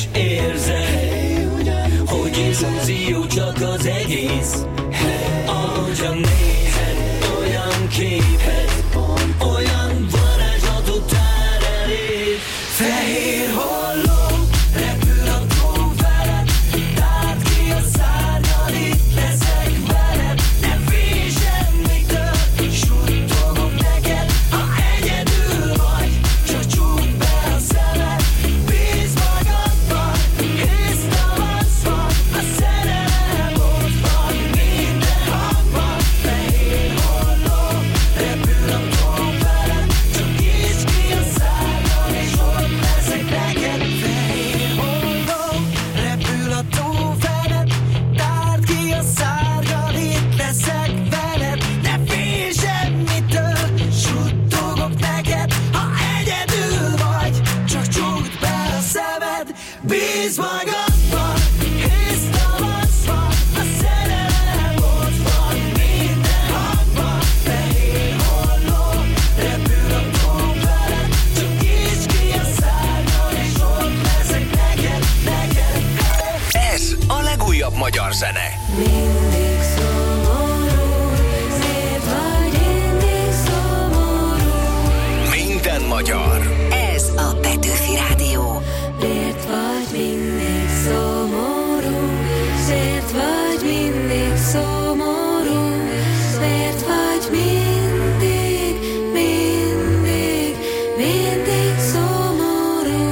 érzed, hogy illúzió csak az egész. Ahogyan nézed, olyan képed, olyan varázslatot tár elé. Fehér holló, repül a tó veled, tárd ki a szárnyal, itt leszek veled. Ne félj semmitől, suttogok neked, ha egyedül vagy, csak csukd be a szemed. Bízz magadban, hisz tavasz van, a szerelem ott van, minden hangban. Fehér holló, repül a tó veled, csak nyisd ki a szárnyal, és ott leszek neked. Fehér holló, repül a tó veled, tárd ki a szárnyal, itt leszek veled. Ne félj semmitől, suttogok neked, ha egyedül vagy, csak csukd be a szemed. Bízz magadban, hisz tavasz van, a szerelem ott van, minden hangban. Fehér holló, repül a tó veled, csak nyisd ki a szárnyal, és ott leszek neked, neked. Ez a legújabb magyar zene. Mindig szomorú, miért vagy mindig szomorú? Minden magyar. Ez a Petőfi Rádió. Miért vagy mindig szomorú? Miért vagy mindig szomorú? Miért vagy mindig, mindig, mindig szomorú?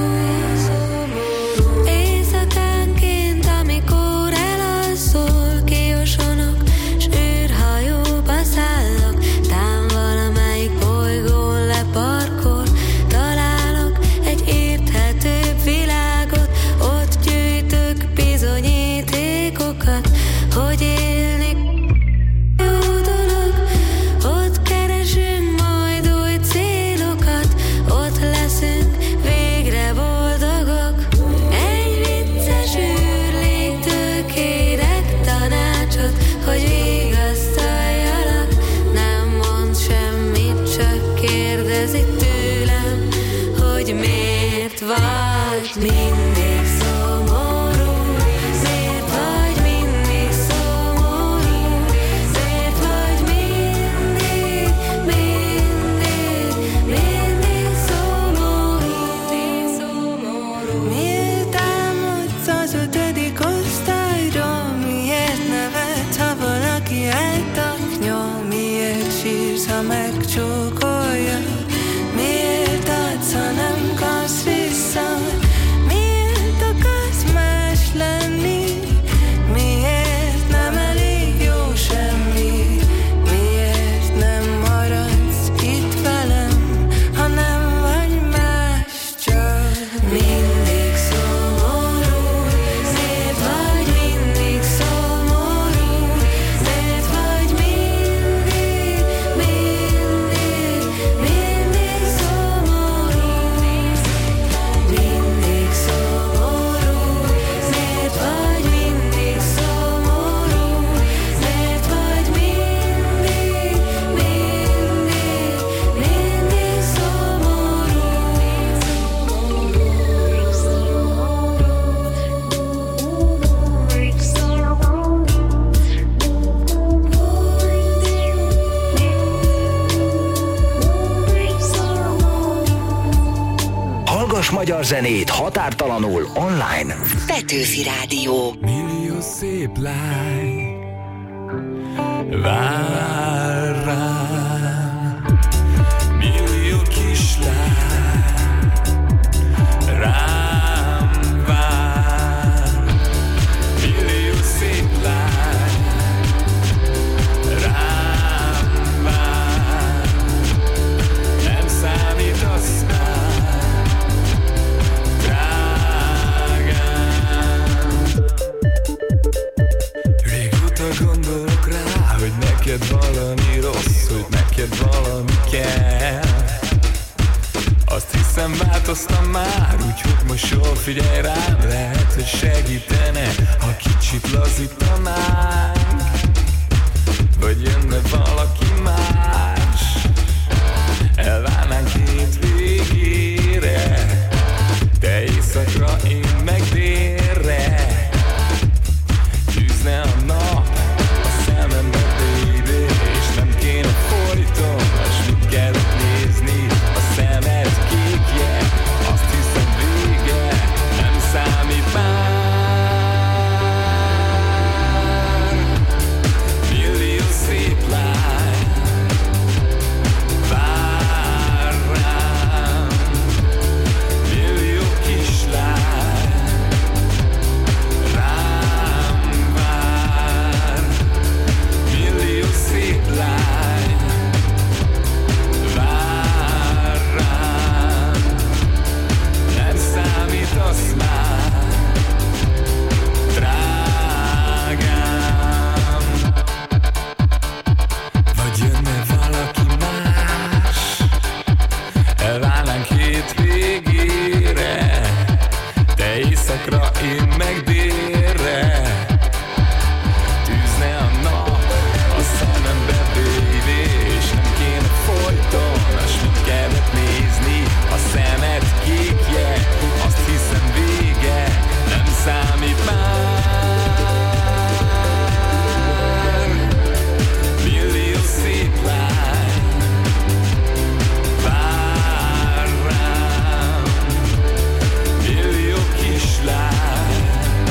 Éjszakánként, amikor elalszol, kiosonok, s űrhajóba szállok, tám valamelyik bolygón leparkol, találok egy érthetőbb világot, hogy miért vagy mindig szomorú, miért vagy mindig szomorú, miért vagy mindig, mindig, mindig szomorú. Miért támadsz az 5. osztályról, miért nevetsz, ha valaki eltaknyol, miért sírsz, ha megcsókolja, miért adsz, ha nem kapsz vissza, miért akarsz más lenni, miért nem elég jó semmi, miért nem maradsz itt velem, ha nem vagy más, csak mindig szomorú, miért vagy mindig szomorú, miért vagy mindig, mindig, mindig szomorú, mindig szomorú, miért vagy mindig szomorú, miért vagy mindig, mindig, mindig Hallgass magyar zenét határtalanul online. Petőfi Rádió. Millió szép lány vár rám, millió kislány rám vár, millió szép lány rám vár, nem számít az már, régóta gondolok rá, hogy neked valami rossz, hogy neked valami kell. Azt hiszem változtam már, úgyhogy most jól figyelj rám, lehet, hogy segítene, ha kicsit lazítanánk, vagy jönne valaki más, elválnánk hétvégére, te éjszakra, én meg délre, tűzne a nap a szemembe, baby, és nem kéne folyton a sminket nézni, a szemed kékje, azt hiszem vége, nem számít már. Millió szép lány vár rám, millió kislány rám vár, millió szép lány vár rám, nem számít az már, drágám. Vagy jönne valaki más, elválnánk hétvégére, te éjszakra, én meg délre, tűzne a nap a szemembe, baby, és nem kéne folyton a sminkedet nézni, a szemed kékje, azt hiszem vége, nem számít már. Millió szép lány vár rám, millió kislány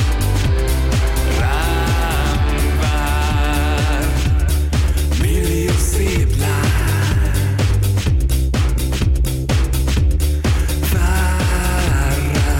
rám vár, millió szép lány vár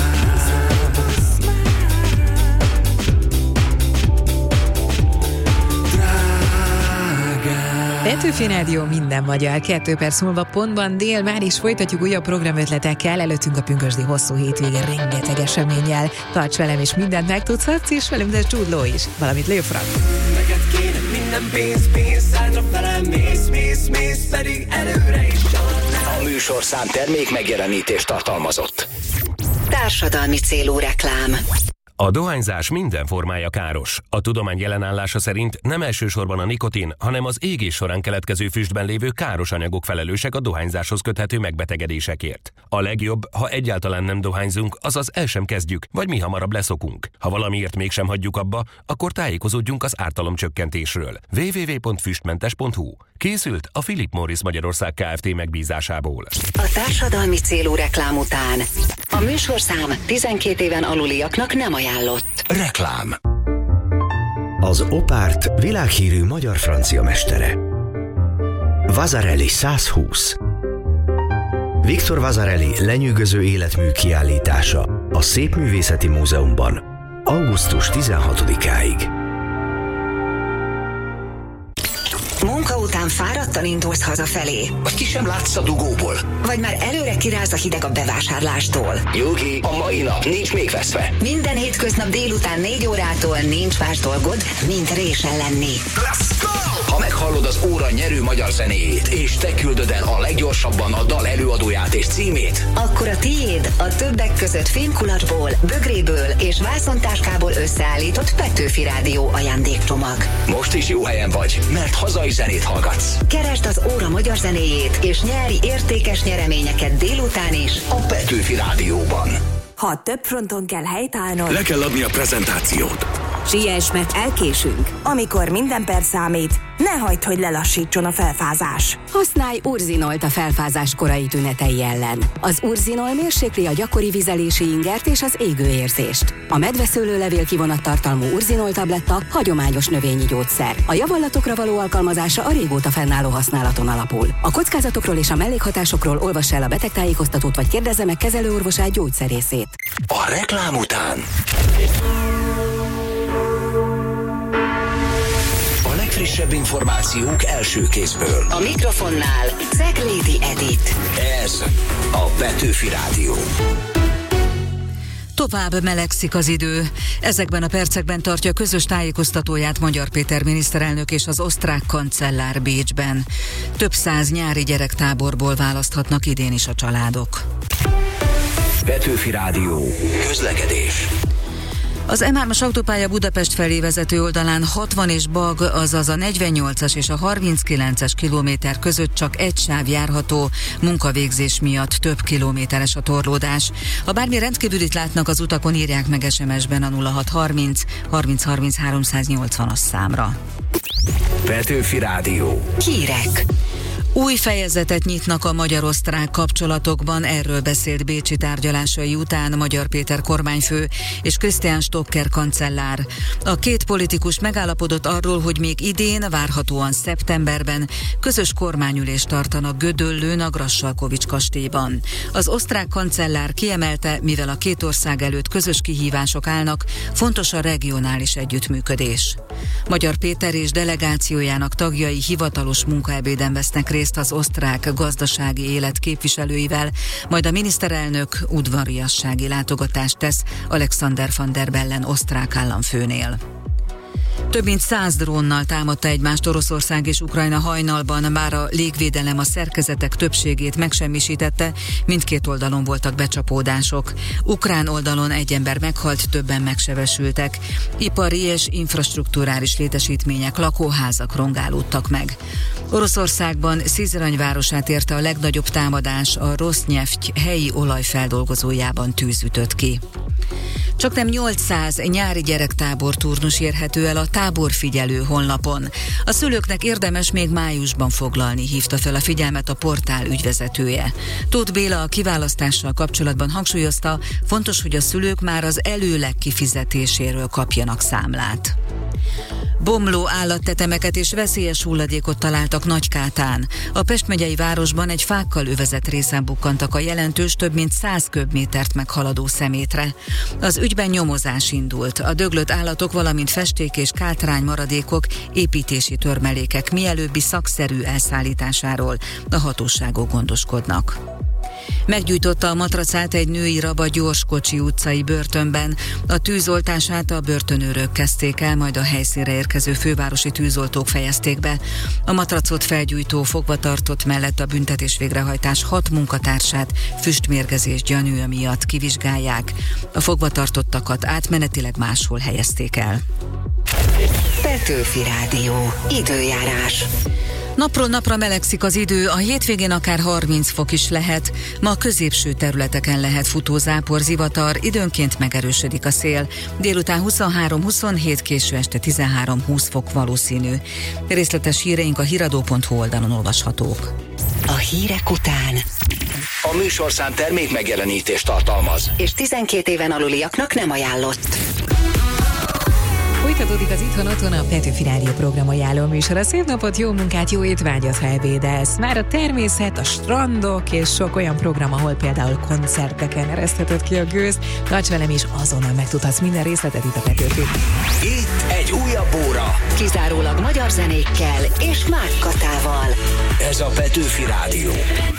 rám. Petőfi Rádió, minden magyar. 2 perc múlva pontban dél, már is folytatjuk újabb programötletekkel, előttünk a pünkösdi hosszú hétvége rengeteg eseménnyel. Tarts velem, és mindent megtudhatsz, és velem, de Jude Law is. Valamit lőfrak. Neked kéne minden pénz, hátra felem, mész, pedig előre is csalad. A műsorszám termék megjelenítést tartalmazott. Társadalmi célú reklám. A dohányzás minden formája káros. A tudomány jelenállása szerint nem elsősorban a nikotin, hanem az égés során keletkező füstben lévő káros anyagok felelősek a dohányzáshoz köthető megbetegedésekért. A legjobb, ha egyáltalán nem dohányzunk, azaz el sem kezdjük, vagy mi hamarabb leszokunk. Ha valamiért mégsem hagyjuk abba, akkor tájékozódjunk az ártalomcsökkentésről. www.füstmentes.hu. Készült a Philip Morris Magyarország Kft. Megbízásából. A társadalmi célú reklám után a műsorszám 12 éven aluliaknak nem ajánlott. Reklám. Az Opárt világhírű magyar francia mestere. Vasarely 120. Victor Vasarely lenyűgöző életmű kiállítása a Szépművészeti Múzeumban augusztus 16-áig. Munka után fáradtan indulsz hazafelé. Vagy ki sem látsz a dugóból. Vagy már előre kiráz a hideg a bevásárlástól. Nyugi, a mai nap nincs még veszve. Minden hétköznap délután 4 órától nincs más dolgod, mint résen lenni. Let's go! Ha meghallod az óra nyerő magyar zenéjét, és te küldöd el a leggyorsabban a dal előadóját és címét, akkor a tiéd a többek között fémkulacsból, bögréből és vászontáskából összeállított Petőfi Rádió ajándékcsomag. Most is jó helyen vagy, mert hazai zenét hallgatsz. Keresd az óra magyar zenéjét, és nyeri értékes nyereményeket délután is a Petőfi Rádióban. Ha több fronton kell helytállnod, le kell adni a prezentációt. Siess, mert elkésünk. Amikor minden perc számít, ne hagyd, hogy lelassítson a felfázás. Használj Urzinolt a felfázás korai tünetei ellen. Az Urzinol mérsékli a gyakori vizelési ingert és az égőérzést. A medveszőlőlevél kivonattartalmú Urzinol tabletta hagyományos növényi gyógyszer. A javallatokra való alkalmazása a régóta fennálló használaton alapul. A kockázatokról és a mellékhatásokról olvass el a betegtájékoztatót vagy kérdezze meg kezelőorvosát, gyógyszerészét. A reklám után a legfrissebb információk első kézből. A mikrofonnál Ceglédi Edit. Ez a Petőfi Rádió. Tovább melegszik az idő. Ezekben a percekben tartja közös tájékoztatóját Magyar Péter miniszterelnök és az osztrák kancellár Bécsben. Több száz nyári gyerektáborból választhatnak idén is a családok. Petőfi Rádió. Közlekedés. Az M3-as autópálya Budapest felé vezető oldalán 60 és bag, azaz a 48-as és a 39-es kilométer között csak egy sáv járható, munkavégzés miatt több kilométeres a torlódás. Ha bármi rendkívülit látnak az utakon, írják meg SMS-ben a 0630 30 30 380-as számra. Petőfi Rádió. Hírek. Új fejezetet nyitnak a magyar-osztrák kapcsolatokban, erről beszélt bécsi tárgyalásai után Magyar Péter kormányfő és Christian Stocker kancellár. A két politikus megállapodott arról, hogy még idén, várhatóan szeptemberben közös kormányülést tartanak Gödöllőn, a Grassalkovich kastélyban. Az osztrák kancellár kiemelte, mivel a két ország előtt közös kihívások állnak, fontos a regionális együttműködés. Magyar Péter és delegációjának tagjai hivatalos munkaebéden vesznek részt az osztrák gazdasági élet képviselőivel, majd a miniszterelnök udvariassági látogatást tesz Alexander van der Bellen osztrák államfőnél. Több mint 100 drónnal támadta egymást Oroszország és Ukrajna hajnalban, bár a légvédelem a szerkezetek többségét megsemmisítette, mindkét oldalon voltak becsapódások. Ukrán oldalon egy ember meghalt, többen megsebesültek. Ipari és infrastrukturális létesítmények, lakóházak rongálódtak meg. Oroszországban Szizrany városát érte a legnagyobb támadás, a Rosneft helyi olajfeldolgozójában tűz ütött ki. Csaknem 800 nyári gyerektábor turnus érhető el a táborfigyelő honlapon. A szülőknek érdemes még májusban foglalni, hívta fel a figyelmet a portál ügyvezetője. Tóth Béla a kiválasztással kapcsolatban hangsúlyozta, fontos, hogy a szülők már az előleg kifizetéséről kapjanak számlát. Bomló állattetemeket és veszélyes hulladékot találtak Nagykátán. A Pest megyei városban egy fákkal övezett részen bukkantak a jelentős, több mint 100 köbmétert meghaladó szemétre. Az ügyben nyomozás indult. A döglött állatok, valamint festék és kátrány maradékok, építési törmelékek mielőbbi szakszerű elszállításáról a hatóságok gondoskodnak. Meggyújtotta a matracát egy női rab a Gyorskocsi utcai börtönben. A tűzoltását a börtönőrök kezdték el, majd a helyszínre érkező fővárosi tűzoltók fejezték be. A matracot felgyújtó fogvatartott mellett a büntetés végrehajtás 6 munkatársát füstmérgezés gyanúja miatt kivizsgálják. A fogvatartottakat átmenetileg máshol helyezték el. Petőfi Rádió. Időjárás. Napról napra melegszik az idő, a hétvégén akár 30 fok is lehet. Ma a középső területeken lehet futózápor, zivatar, időnként megerősödik a szél. Délután 23-27, késő este 13-20 fok valószínű. Részletes híreink a hiradó.hu oldalon olvashatók. A hírek után A műsorszám termék megjelenítést tartalmaz. és 12 éven aluliaknak nem ajánlott. Folytatódik az Itthon-Otthon, a Petőfi Rádió program ajánló műsora. Szép napot, jó munkát, jó étvágyat, ha ebédelsz. Már a természet, a strandok és sok olyan program, ahol például koncerteken eresztheted ki a gőzt. Tarts velem és azonnal megtudhatsz minden részletet itt a Petőfi. Itt egy újabb óra. Kizárólag magyar zenékkel és Mák Katával. Ez a Petőfi Rádió.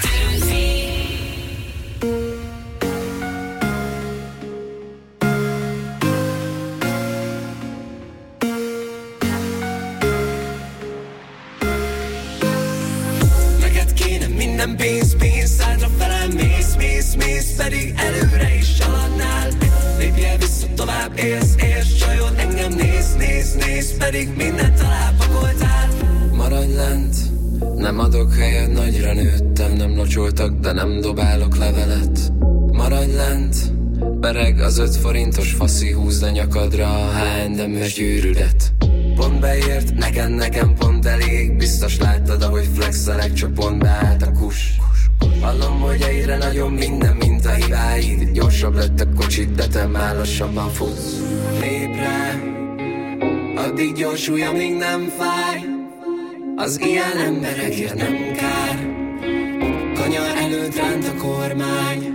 Minden pénz, hátra felem mész, pedig előre is haladnál. Lépjél vissza, tovább élsz, csajod engem néz, pedig mindent alápakoltál. Maradj lent, nem adok helyet, nagyra nőttem, nem locsoltak, de nem dobálok levelet. Maradj lent, bereg az 5 forintos faszi, húzd a nyakadra a H&M-es gyűrűdet. Pont beért, nekem pont elég. Biztos láttad, ahogy flexelek, csak pont beállt a kus. Hallom, hogy egyre nagyobb minden, mint a hibáid. Gyorsabb lett a kocsit, de te már lassabban futsz. Lép rá, addig gyorsulj, amíg nem fáj. Az ilyen emberekért nem kár. Kanyar előtt ránt a kormány.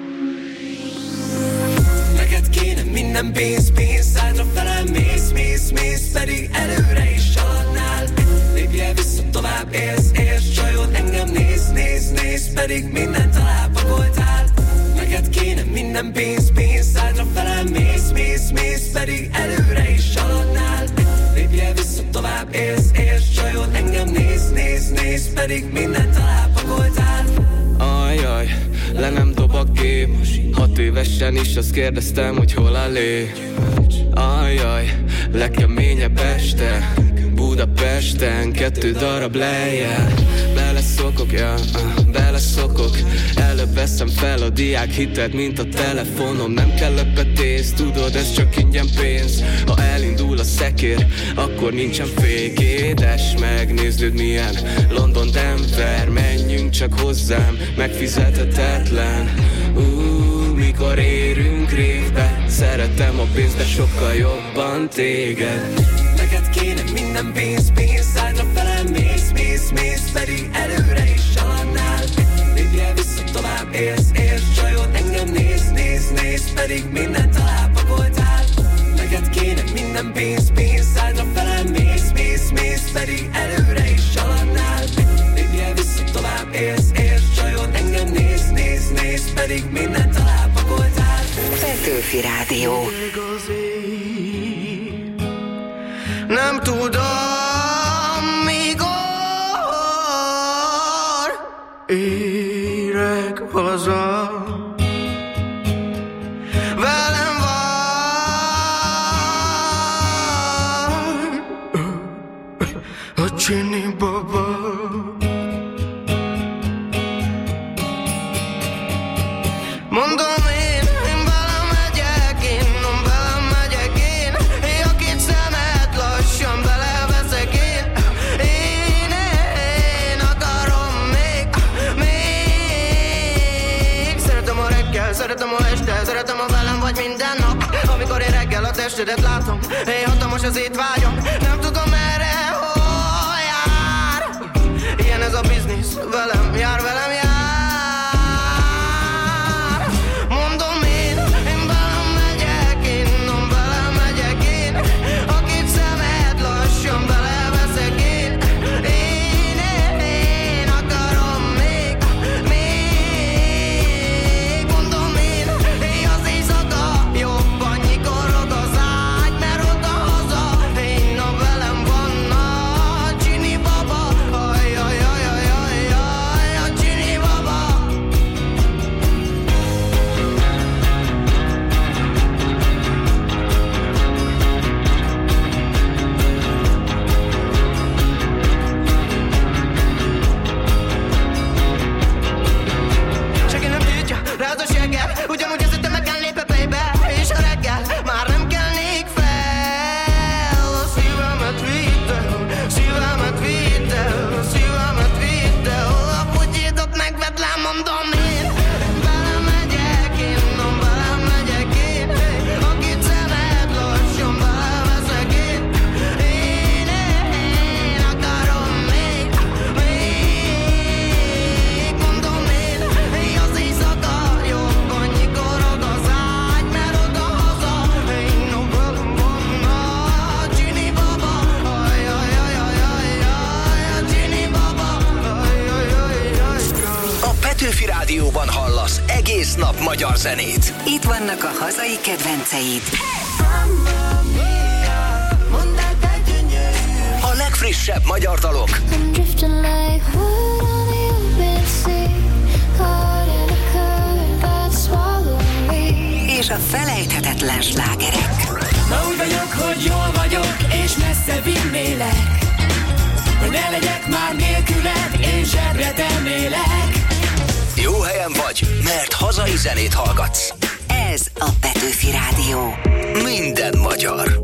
Neked kéne minden pénz, hátra felem mész, pedig előre is haladnál. Lépjél vissza, tovább élsz, csajod engem néz, pedig mindent alápakoltál. Neked kéne minden pénz, hátra felem mész, pedig előre is haladnál. Lépjél vissza, tovább élsz, csajod engem néz, pedig mindent alápakoltál. Ajjaj, le nem dob a gép. 6 évesen is azt kérdeztem, hogy hol a lé. Ajjaj, legkeményebb este Budapesten, 2 darab lejjel. Beleszokok, előbb veszem fel a diák hitet, mint a telefonom. Nem kell lepetész, tudod, ez csak ingyen pénz. Ha elindul a szekér, akkor nincsen fék. Édes, megnézd milyen London, Denver. Menjünk csak hozzám, megfizethetetlen. Mikor érünk révbe, szeretem a pénzt, de sokkal jobban téged. Neked kéne minden pénz, hátra felem mész, pedig előre is haladnál. Lépjél vissza, tovább élsz, csajod engem néz, pedig mindent alápakoltál. Neked kéne minden pénz, hátra felem mész, pedig előre is haladnál. Lépjél vissza, tovább élsz, csajod engem néz, pedig mindent alápakoltál. Petőfi Rádió. Nem tudom, mikor érek haza. Velem vagy a csini baba. Mondom én velem megyek én, velem megyek én. A 2 szemet lassan beleveszek én. Én akarom még. Szeretem a reggel, szeretem a este, szeretem a velem vagy minden nap. Amikor én reggel a testedet látom, hatalmas az étvágyam. Nem tudom merre, hol jár. Ilyen ez a biznisz, velem jár, velem jár. ugyanúgy az ütemeken lépve, baby. És a reggel már nem kelnék fel. A szívemet vidd el, szívemet vidd el, szívemet vidd el. A bugyédot megvedlem, mondom én. Belemegyek én, nem belemegyek én. Akit szemed lassan beleveszek én. Én akarom még, mondom én. Az éjszaka jobb, annyikor ad az ágy, mert oda-haza én no velem vanna. Gini baba, ajajajajajaj, Gini baba, ajajajajaj. A Petőfi Rádióban hallasz egész nap magyar zenét. Itt vannak a hazai kedvenceid. A legfrissebb magyar dalok. I'm drifting like wood on the open sea, caught in a current that's swallowing me. És a felejthetetlen slágerek. Na úgy vagyok, hogy jól vagyok, és messze vinnélek, hogy ne legyek már nélküled, én zsebre tennélek. Jó helyen vagy, mert hazai zenét hallgatsz. Ez a Petőfi Rádió. Minden magyar.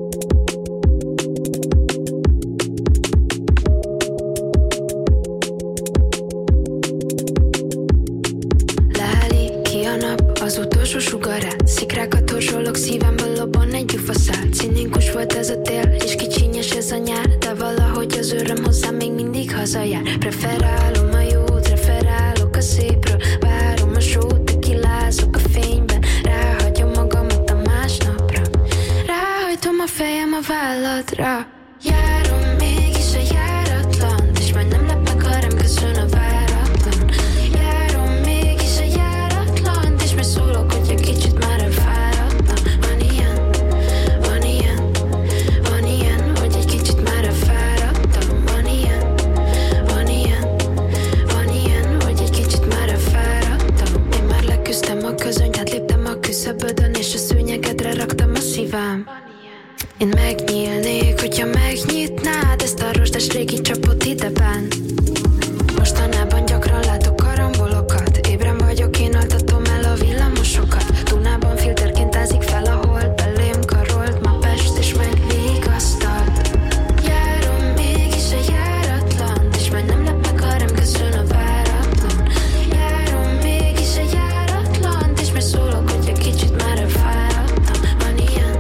Leállít ki a nap az utolsó sugarát, szikrákat horzsolok, szívemből lobban egy gyufaszál. Cinikus volt ez a tél, és kicsinyes ez a nyár, de valahogy az öröm hozzám még mindig hazajár. Preferálom a jót, referálok a szépről, várom a sót, tekilázok a fényben, ráhagyom magamat a másnapra, ráhajtom a fejem a válladra. Járom mégis a járatlan, és majd nem lep meg, ha rám köszön a váratlan. Járom mégis a járatlan, és majd szólok, hogy egy kicsit már elfáradtam. Van ilyen, hogy egy kicsit már elfáradtam. Van ilyen, hogy egy kicsit már elfáradtam. Én már leküzdtem a közönyt, átléptem a küszöbödön, és a szőnyegedre raktam a szívem. Én megnyílnék, hogyha megnyitnád ezt a rozsdás régi csapot ideben. Mostanában gyakran látok karambolokat, ébren vagyok, én altatom el a villamosokat. Dunában filterként ázik fel a hold, belém karolt ma Pest, és megvigasztalt. Járom mégis a járatlan, és majd nem lep meg, ha rám köszön a váratlan. Járom mégis a járatlan, és majd szólok, hogy egy kicsit már elfáradtam. Van ilyen,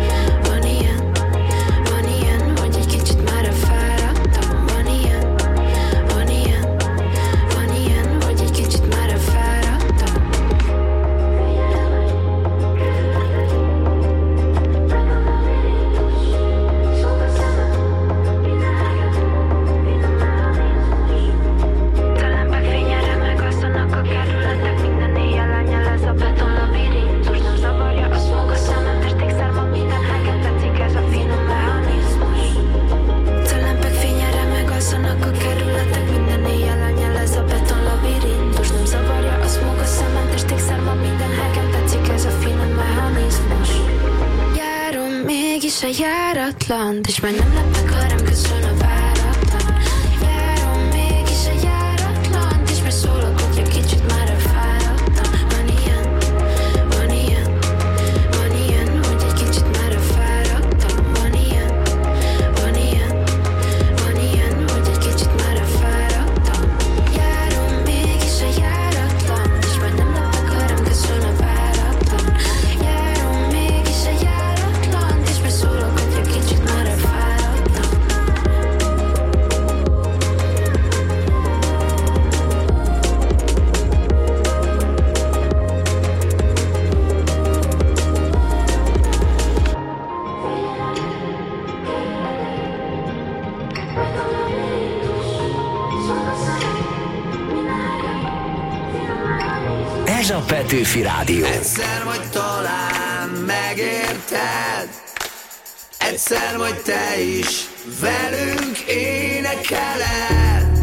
hogy egy kicsit már elfáradtam. Van ilyen, hogy egy kicsit már elfáradtam. Talán fényre megasszanak a kerületek, minden éjjel elnyel ez a beton labirintus. Nem zavarja a szmog a szemem, testékszárma minden helyen, tetszik ez a finom mechanizmus. Talán fényre megasszanak a kerületek, minden éjjel elnyel ez a beton labirintus. Nem zavarja a szmog a szemem, testékszárma minden helyen, tetszik ez a finom mechanizmus. Járom mégis a járatlan, és már nem lep meg, ha rám köszön a váratlan. Járom mégis a járatlan, és már szólok, hogy egy kicsit már elfáradtam. Van ilyen, hogy egy kicsit már elfáradtam. Van ilyen, hogy egy kicsit már elfáradtam. Járom mégis a járatlan, és már nem lep meg, ha rám köszön a váratlan. Járom mégis a járatlan, és már szólok, hogy egy kicsit már elfáradtam. Ez a Petőfi Rádió. Egyszer majd talán megérted, egyszer majd te is velünk énekeled.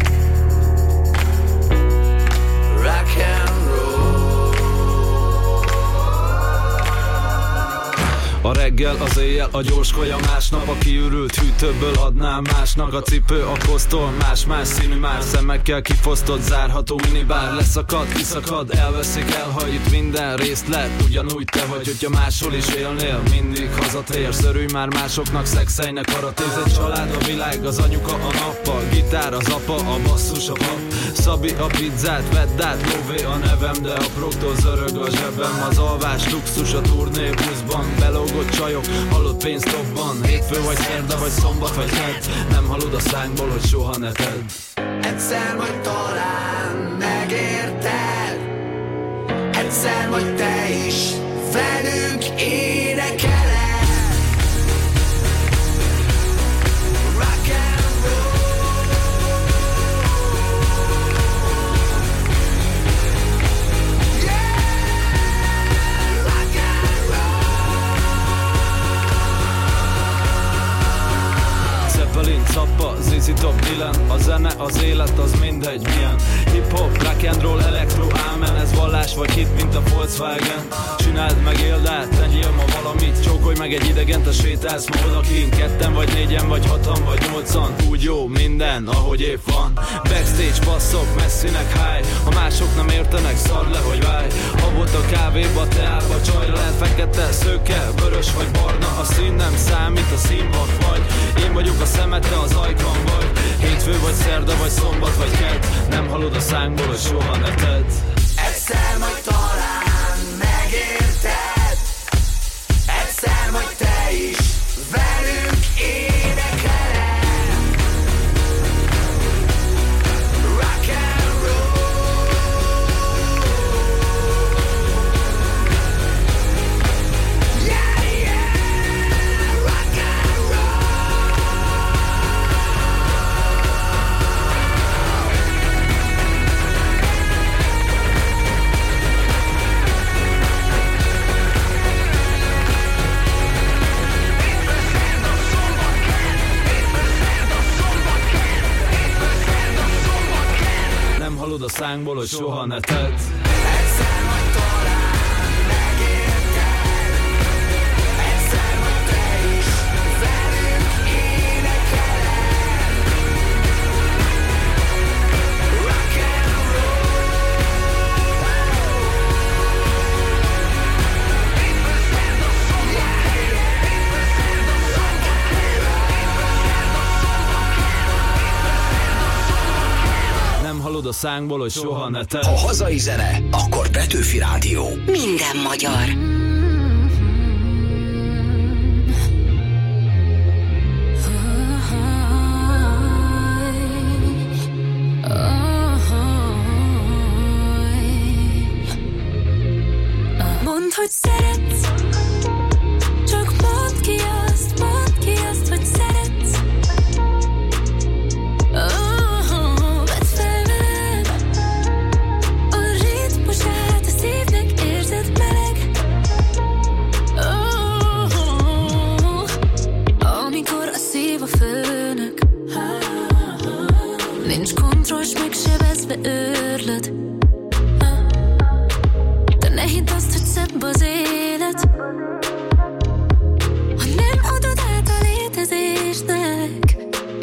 Rock and roll. A reggel reggel, az éjjel, a gyors kaja másnap. A kiürült hűtőből adnám másnak. A cipő, a kosztol, más-más színű már. Szemekkel kifosztott, zárható minibár. Leszakad, kiszakad, elveszik, elhajít minden részt lett. Ugyanúgy te vagy, hogyha máshol is élnél. Mindig hazatérsz, örülj már másoknak, szexelnek, karatéz egy család, a világ, az anyuka, a nappal. Gitár, az apa, a basszus, a pap. Szabi, a pizzát, vedd át, lóvé a nevem, de apróktól zörög a zsebem. Az alvás, luxus, a turné buszban. Belógott csajok, halott pénzt dobban. Hétfő vagy szerda, vagy szombat, vagy kedd. Nem hallod a szánkból, hogy soha ne tedd. Egyszer majd talán megérted, egyszer majd te is velünk énekeled. Rock and roll. Yeah, rock and roll. Zeppelin, Zappa, ZZ Top, Dylan. A zene, az élet, az mindegy milyen. Hip-hop, rock and roll, elektro, ámen. Ez vallás vagy hit, mint a Volkswagen. Csináld meg, éld át, tegyél ma valamit. Csókolj meg egy idegent, a sétálsz ma odakint. Ketten vagy négyen, vagy hatan, vagy nyolcan. Úgy jó minden, ahogy épp van. Backstage, basszok, messzinek high. Ha mások nem értenek, szard le, hogy válj. Habot a kávéba, teába, csajra lehet fekete, szőke, vörös vagy barna. A szín nem számít, a színvak vagy. Én vagyok a szemed, te az ajkam vagy. Hétfő vagy szerda, vagy szombat, vagy kedd. Nem hallod a szánkból, hogy soha ne tedd. Egyszer majd talán megérted, egyszer majd te is velünk énekeled. Rock and roll. Yeah, yeah, rock and roll. Nem hallod a szánkból, hogy soha ne tedd. Egyszer majd talán megérted, egyszer majd te is velünk énekeled. Rock and roll. Nem hallod a szánkból, hogy soha ne tedd. Ha hazai zene, akkor Petőfi Rádió. Minden magyar. Mondd, hogy szeretsz, csak mondd ki azt, hogy szeretsz. Vedd fel velem a ritmusát, a szívnek érzed meleg. Amikor a szív a főnök, nincs kontroll, s megsebezve őrlöd. De ne hidd azt, hogy szebb az élet, ha nem adod át a létezésnek.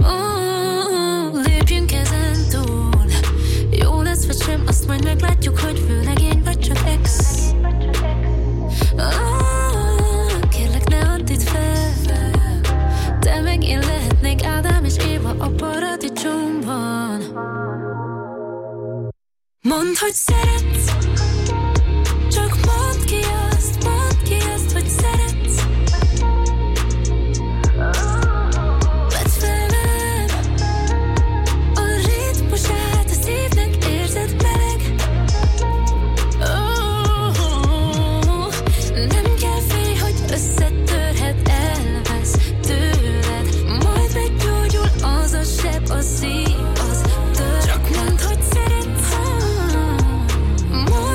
Lépjünk ezen túl, jó lesz vagy sem, azt majd meglátjuk, hogy főlegény vagy csak ex. Kérlek, ne add itt fel, te meg én lehetnék Ádám és Éva a paradicsomban. Mondd, hogy szeretsz, csak mondd ki azt, hogy szeretsz. Vedd fel velem a ritmusát, a szívnek érzed meleg. Nem kell félj, hogy összetörhet, elvesz tőled. Majd meggyógyul az a seb, a szív, az tör. Csak mondd, hogy szeretsz. Mondd,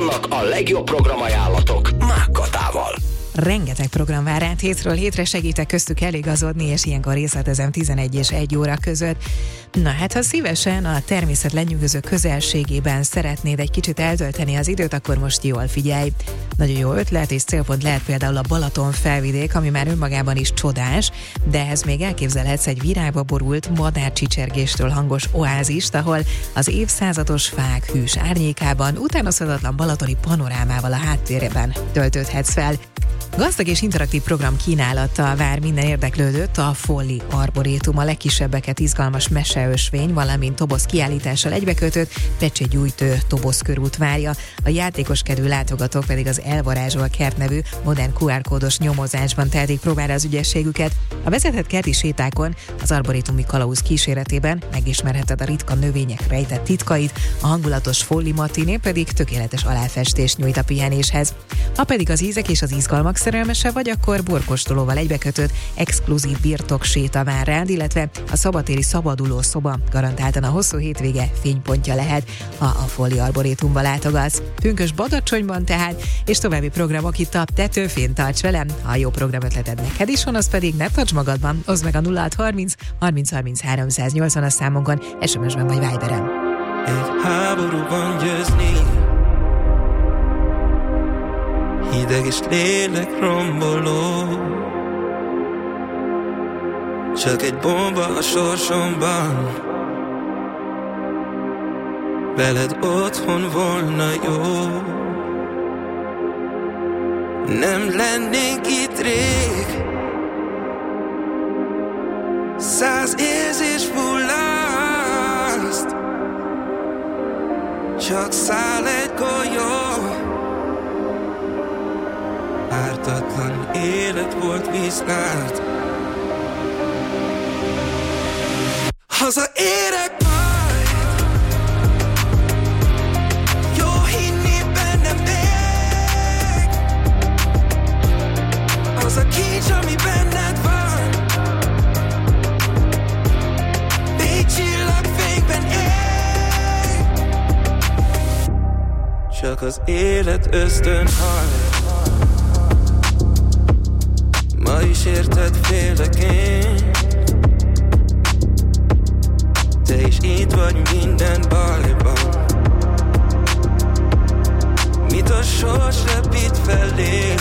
vannak a legjobb programajánlatok Mák Katával. Rengeteg program vár ránk hétről hétre, segítek köztük eligazodni, és ilyenkor részletezem 11 és 1 óra között. Na hát, ha szívesen a természet lenyűgöző közelségében szeretnéd egy kicsit eltölteni az időt, akkor most jól figyelj. Nagyon jó ötlet és célpont lehet például a Balaton felvidék, ami már önmagában is csodás, de ehhez még elképzelhetsz egy virágba borult madárcsicsergéstől hangos oázist, ahol az évszázados fák hűs árnyékában, utánozhatatlan balatoni panorámával a háttérben töltődhetsz fel. Gazdag és interaktív program kínálata vár minden érdeklődőt a Folli Arborétum, a legkisebbeket izgalmas meseösvény, valamint toboz kiállítással egybekötött pecsétgyújtó tobozkörút várja. A játékoskedvű látogatók pedig az Elvarázsol kert nevű modern QR-kódos nyomozásban tehetik próbára az ügyességüket. A vezetett kerti sétákon az arborétumi kalauz kíséretében megismerheted a ritka növények rejtett titkait, a hangulatos Folli matiné pedig tökéletes aláfestést nyújt a pihenéshez. Ha pedig az ízek és az izgalmak szerelmese vagy, akkor borkóstolóval egybekötött exkluzív birtokséta vár rád, illetve a szabadtéri szabaduló szoba garantáltan a hosszú hétvége fénypontja lehet, ha a Folli Arborétumba látogatsz. Pünkös Badacsonyban tehát, és további programok itt a tetőfén. Tarts velem, ha a jó programötleted neked is van, az pedig ne tarts magadban, oszd meg a 0630 30 30 380 számunkon, SMS-ben vagy Viberen. Egy háborúban győzni, hideg és lélek romboló, csak egy bomba a sorsomban, veled otthon volna jó. Nem lennénk itt rég, 100 érzés fullaszt, csak száll egy golyó. Ártatlan élet volt viszlát, hazaérek majd, jó hinni bennem még, az a kincs, ami benned van, még csillagfényben ég, csak az élet ösztönhajt. Ma is érted félek én, te is itt vagy minden bajban, mit a sors repít felé.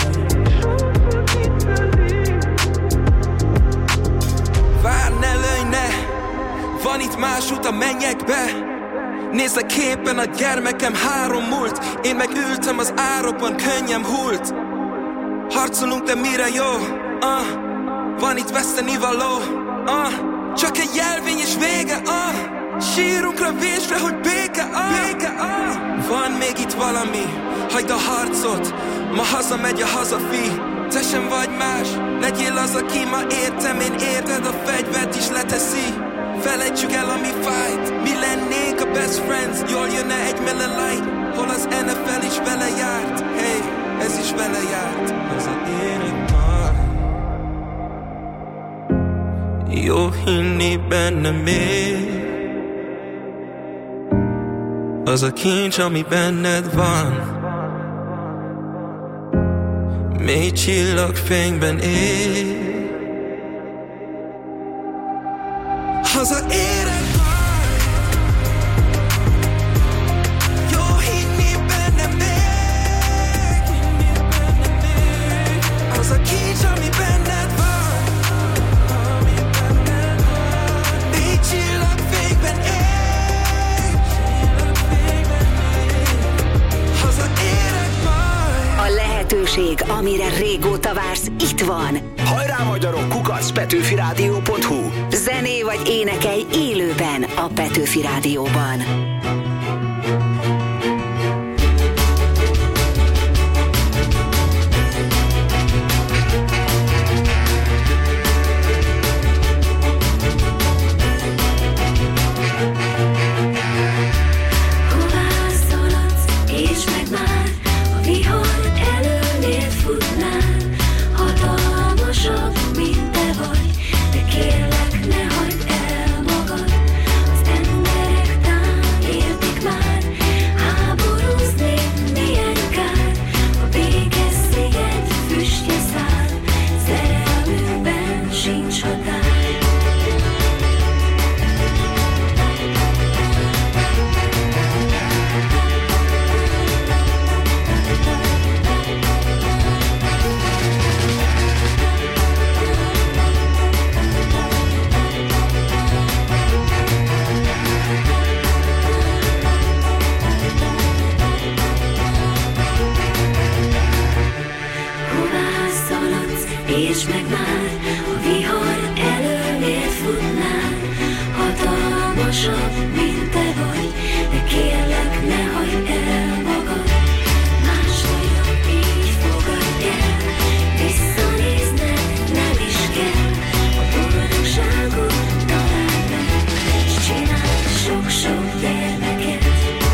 Várj, ne lőj, ne, van itt más út a mennyekbe. Nézz a képen, a gyermekem 3 múlt, én meg ültem az árokban, könnyem hult. Harcolunk, de mire jó? Van itt vesztenivaló, csak egy jelvény és vége, sírunkra vésre, hogy béke, Van még itt valami, hagyd a harcot, ma hazamegy a hazafi. Te sem vagy más, legyél az, aki ma értem, én érted, a fegyvert is leteszi. Felejtsük el, ami fájt, mi lennénk a best friends, jól jönne egy Miller Lite, hol az NFL is vele járt, hey, ez is vele járt, az a élet. Jó hinni benne még, az a kincs, ami benned van, mély csillagfényben ég. Hazaérek majd, jó hinni benne még, az a kincs, ami benned van, csillagfényben ég, hazaérek majd. A lehetőség, amire régóta vársz, itt van. Hajrá magyarok, @petőfirádió.hu. Zené vagy énekelj élőben a Petőfi Rádióban. Kérlek, ne hagyd el magad, az emberek Értsd meg már, a vihar előnél futnál, hatalmasabb, mint te vagy, de kérlek, ne hagyd el magad. Más vagyok, így fogadj el, visszanézned nem is kell, a boldogságot találd meg, s csinálj sok-sok gyermeket.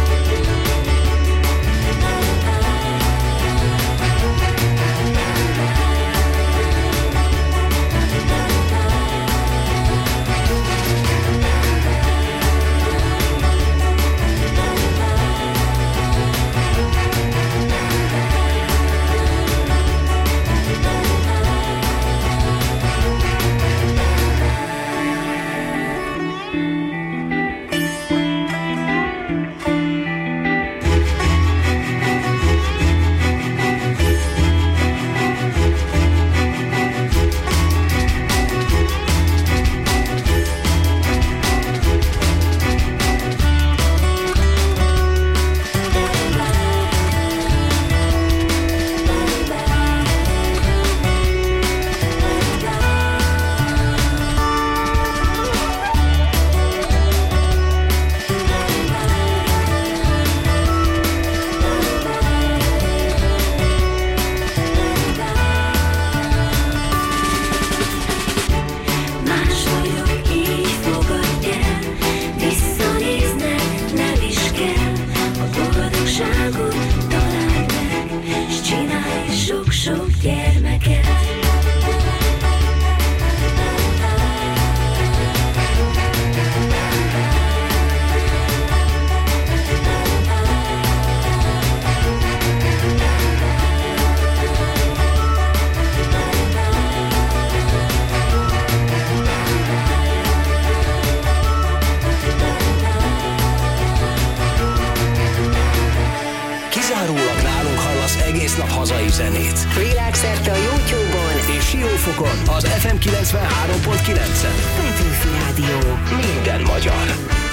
Világszerte a YouTube-on és Siófokon az FM 93.9-en. Petőfi Rádió. Minden magyar.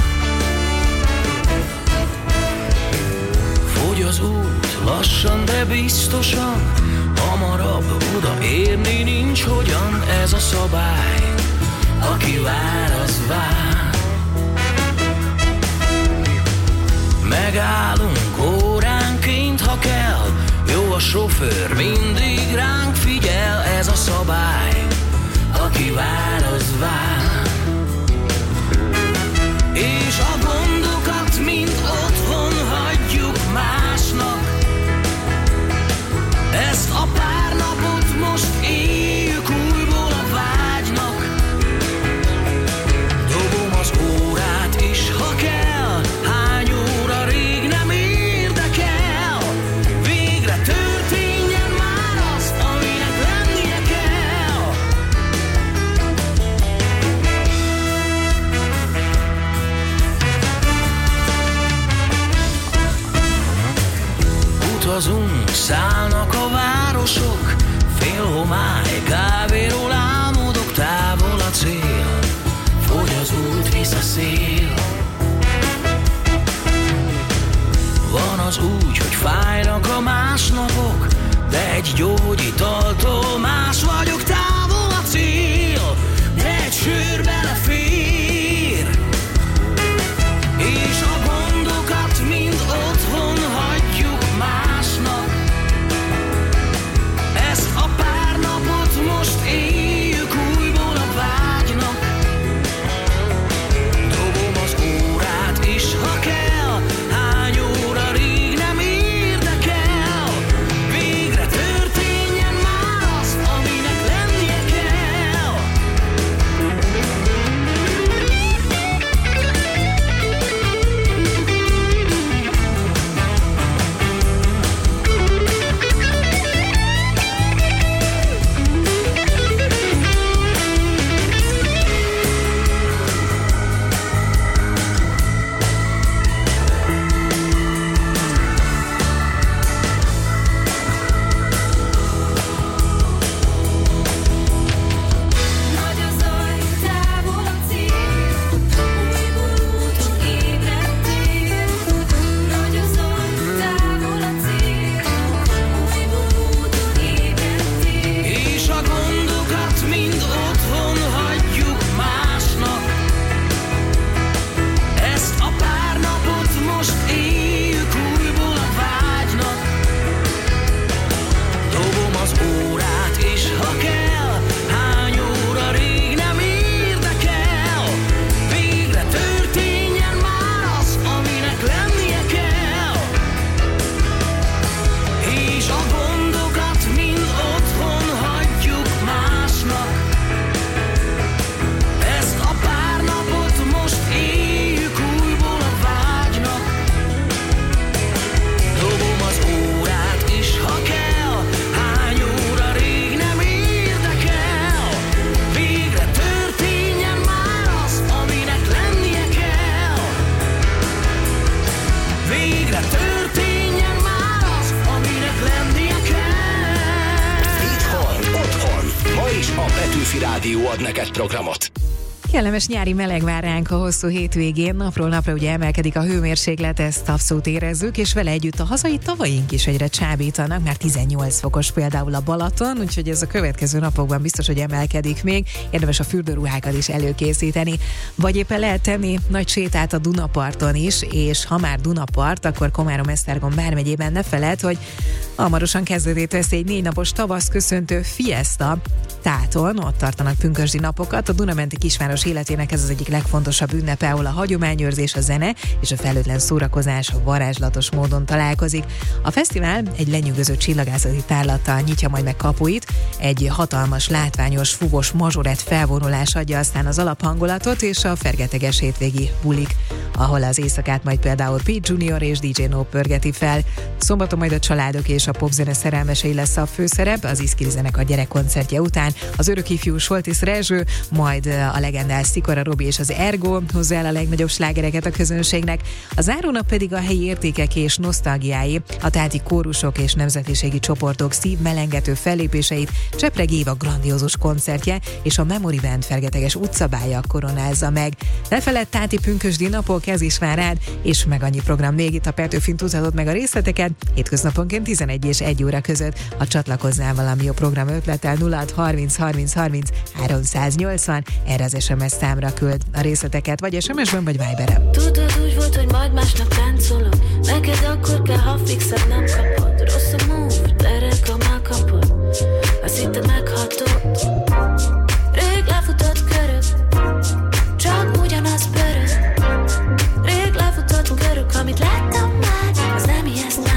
Fogy az út, lassan, de biztosan, hamarabb odaérni nincs hogyan, ez a szabály, aki vár, az vár. Megállunk óránként, ha kell, jó a sofőr, mindig ránk figyel, ez a szabály, aki vár, az vár. És a gondokat mind otthon hagyjuk másnak, ezt a pár napot most éljük újból a vágynak. Dobom az órát is, ha kell, hány óra rég nem érdekel. Végre történjen már az, aminek lennie és a Petőfi Rádió ad neked programot. Kellemes nyári meleg vár ránk a hosszú hétvégén. Napról napra ugye emelkedik a hőmérséklet, ezt abszolút érezzük, és vele együtt a hazai tavaink is egyre csábítanak, már 18 fokos például a Balaton, úgyhogy ez a következő napokban biztos, hogy emelkedik még. Érdemes a fürdőruhákat is előkészíteni. Vagy éppen lehet tenni nagy sétát a Dunaparton is, és ha már Dunapart, akkor Komárom-Esztergom vármegyében ne feledd, hogy hamarosan kezdetét veszi egy 4 napos tavasz köszöntő fiesta Táton, ott tartanak pünkösdi napokat. A Dunamenti kisváros életének ez az egyik legfontosabb ünnepe, ahol a hagyományőrzés, a zene és a felhőtlen szórakozás varázslatos módon találkozik. A fesztivál egy lenyűgöző csillagászati tárlattal nyitja majd meg kapuit, egy hatalmas, látványos, fúvos mazsorett felvonulás adja aztán az alaphangulatot, és a fergeteges hétvégi bulik, ahol az éjszakát majd például Pete Junior és DJ No pörgeti fel. Szombaton majd a családok és a popzene szerelmesei lesz a főszerep, az Iszkiri zenekar gyerekkoncertje után az örök ifjú Soltis Rezső, majd a legendás Szikora Robi és az Ergo hozzá el a legnagyobb slágereket a közönségnek. A zárónap pedig a helyi értékek és nosztalgiái, a táti kórusok és nemzetiségi csoportok szívmelengető fellépéseit, Csepreg Éva grandiózus koncertje és a Memory Band fergeteges utcabája koronázza meg. Ne feledd táti pünkösdi napok, ez is vár rád, és meg annyi program még itt a Petőfin, tudhatod meg a részleteket hétköznaponként 11 és 1 óra között. Ha csatlakoznál valami a program ötlettel, 0630 30 30 380, erre az SMS számra küld a részleteket, vagy SMS-ben, vagy Viberen. Tudod, úgy volt, hogy majd másnap táncolok. Neked akkor kell, ha fixet nem kapod. Rossz a move, terek, ha megkapod. Azt hitted meghatod. Rég lefutott körök, csak ugyanaz pörög. Rég lefutott körök, amit láttam már, az nem ijeszt meg.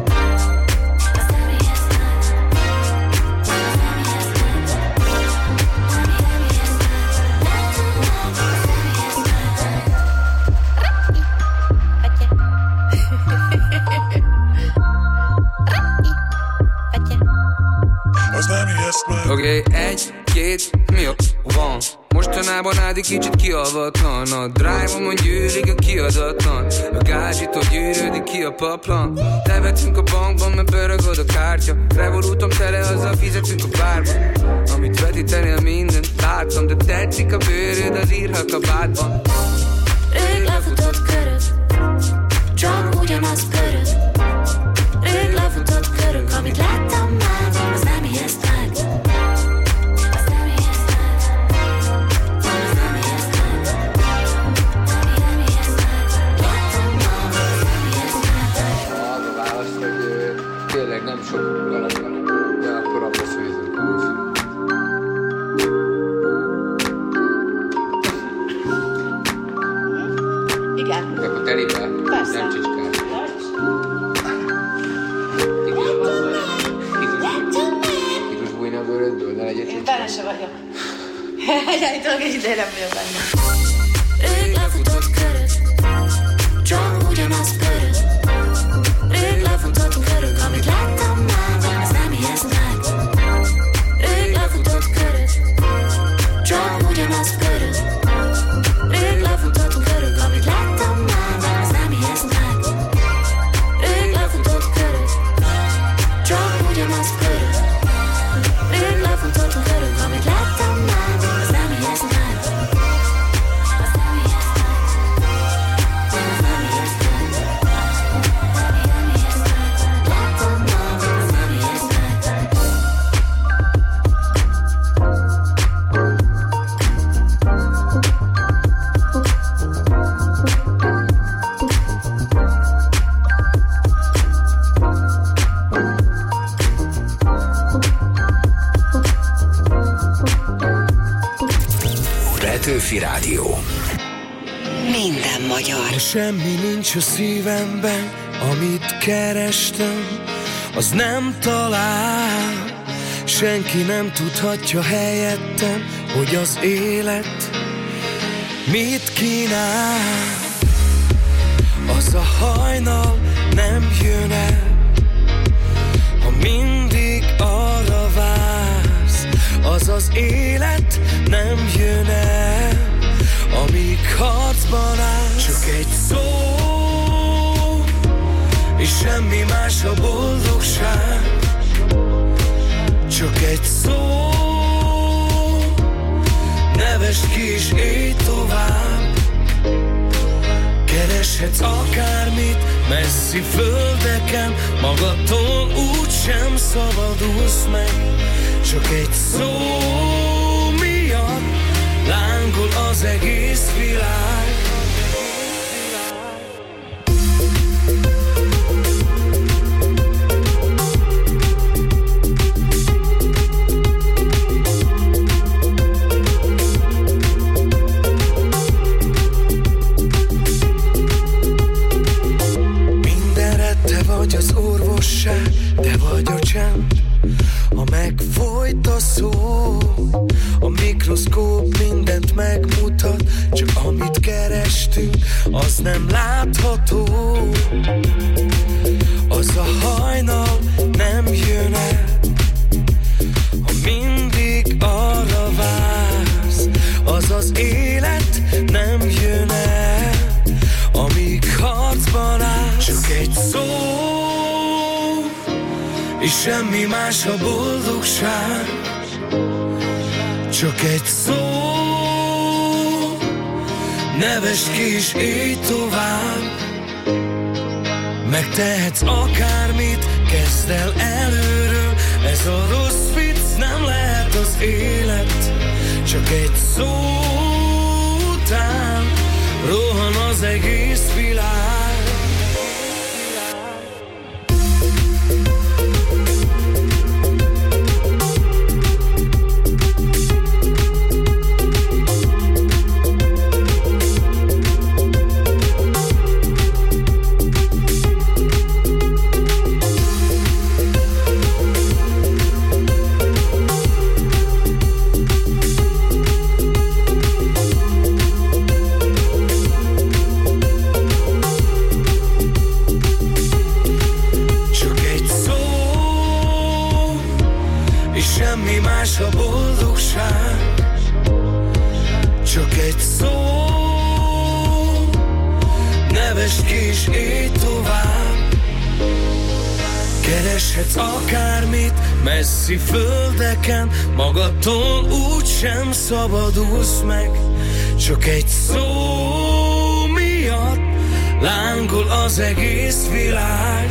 Oké, egy, két, mi a van? Mostanában Ádi kicsit kialvatlan. A drive-omon gyűlik a kiadatlan. A gázsitól gyűrődik ki a paplan. Levetünk a bankban, mert pörögöd a kártya. Revolútom tele, azzal fizetünk a bárba. Amit vetítenél mindent láttam, de tetszik a bőröd, az írhat a bádban. Rég lefutott körök, csak ugyanaz pörög. Rég lefutott körök, amit láttam már, az nem ijeszt meg. Tényleg nem sok galamb van, de akkor abba szűzünk úgy. Igen. De akkor telibe? Persze. Nem csicskál. Kidus bújni a bőrödből, ne legyél csicskál. Én benne se vagyok. Egyáltalán egy ideje nem vagyok benne. Rég lefutott körök, csak ugyanaz pörög. Rég lefutott körök, amit láttam már, az nem ijeszt meg. Rég lefutott körök, csak ugyanaz pörög. Rég lefutott körök, amit láttam már, az nem ijeszt meg. Rég lefutott körök, csak ugyanaz pörög. Rég lefutott körök, amit láttam már, az nem ijeszt meg. Petőfi Rádió. Minden magyar. Ha semmi nincs a szívemben, amit kerestem, az nem talál. Senki nem tudhatja helyettem, hogy az élet mit kínál. Az a hajnal nem jön el, ha mindig arra vársz. Az az élet nem jön el, amíg harcban állsz. Csak egy szó, és semmi más a boldogság. Csak egy szó, Nevesd ki és élj tovább. Kereshetsz akármit messzi földeken, magadtól úgysem szabadulsz meg. Csak egy szó miatt lángol az egész világ. Vagy az orvosság, te vagy a csend, ha megfolyt a szó. A mikroszkóp mindent megmutat, csak amit kerestünk, az nem látható. Az a hajnal nem jön el, ha mindig arra vársz. Az az élet nem jön el, amíg harcban állsz. Csak egy szó, és semmi más a boldogság. Csak egy szó, nevesd ki és élj tovább. Megtehetsz akármit, kezd el előről. Ez a rossz vicc, nem lehet az élet. Csak egy szó után rohan az egész világ. A boldogság, csak egy szó, nevesd ki és élj tovább. Kereshetsz akármit messzi földeken, magadtól úgysem szabadulsz meg. Csak egy szó miatt lángol az egész világ.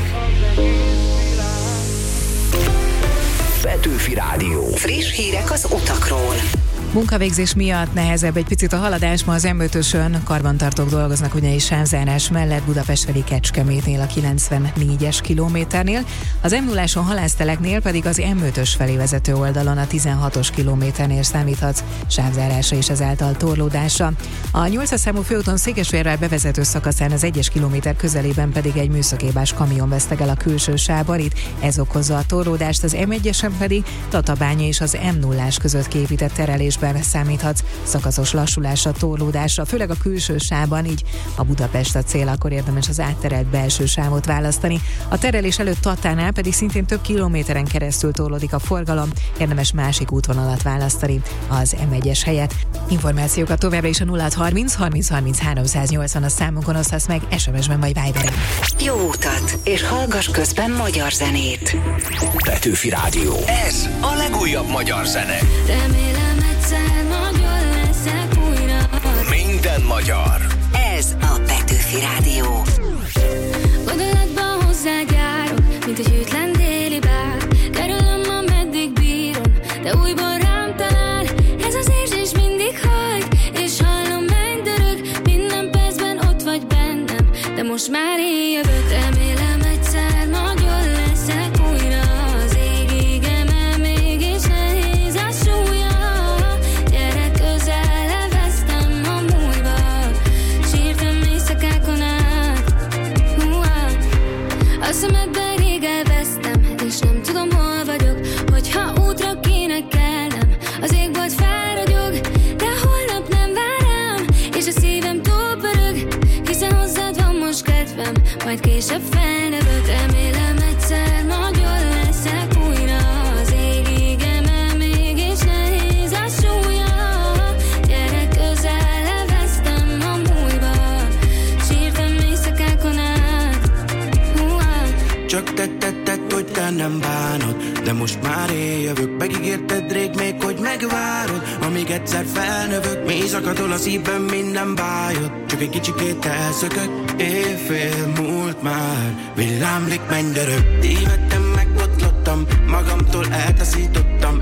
Petőfi Rádió. Friss hírek az utakról. Munkavégzés miatt nehezebb egy picit a haladás, ma az M5-ösön karbantartók dolgoznak ugyanis sávzárás mellett Budapest felé Kecskemétnél a 94-es kilométernél, az M0-áson Halászteleknél pedig az M5-ös felé vezető oldalon a 16-os kilométernél számíthatsz sávzárásra és ezáltal torlódásra. A 8-as számú főúton Székesfehérvár bevezető szakaszán az 1-es kilométer közelében pedig egy műszakébás kamion vesztegel a külső sávban, itt ez okozza a torlódást, az M1-esen pedig Tatabánya és az M0-ás között kiépített terelésben számíthatsz szakaszos lassulásra, torlódásra, főleg a külső sávban, így a Budapest a cél, akkor érdemes az átterelt belső sávot választani. A terelés előtt Tatánál pedig szintén több kilométeren keresztül torlódik a forgalom, érdemes másik útvonalat választani az M1-es helyett. Információkat továbbra is a 0630 30 30 380 a számunkon osztasz meg SMS-ben vagy Viberen. Jó utat, és hallgass közben magyar zenét. Petőfi Rádió. Ez a legújabb magyar zene. Remélem egyszer magyar leszek újra. Minden magyar. Ez a Petőfi Rádió. Gondolatban hozzád járok, mint egy hűtlen déli bár. Kerülöm, ameddig bírom, de újból rám talál. Ez az érzés mindig hajt, és hallom megdörög. Minden percben ott vagy bennem, de most már én jövök. Remélem egyszer magyar leszek újra. Az égig emel, mégis nehéz a súlya. Gyere közel, elvesztem a múlva. Sírtam éjszakákon át. A szemedben rég elvesztem, és nem tudom, hol vagyok. Hogyha útra kéne kelnem, az égbolt felragyog. De holnap nem vár rám, és a szívem túl pörög, hiszen hozzád van most kedvem. Majd de most már éljövök. Megígérted rég még, hogy megvárod, amíg egyszer felnövök. Mély zakatol a szívben minden bájod, csak egy kicsikét elszökök. Éjfél múlt már, villámlik mennydörög. Tévedtem, megbotlottam, magamtól eltaszítottam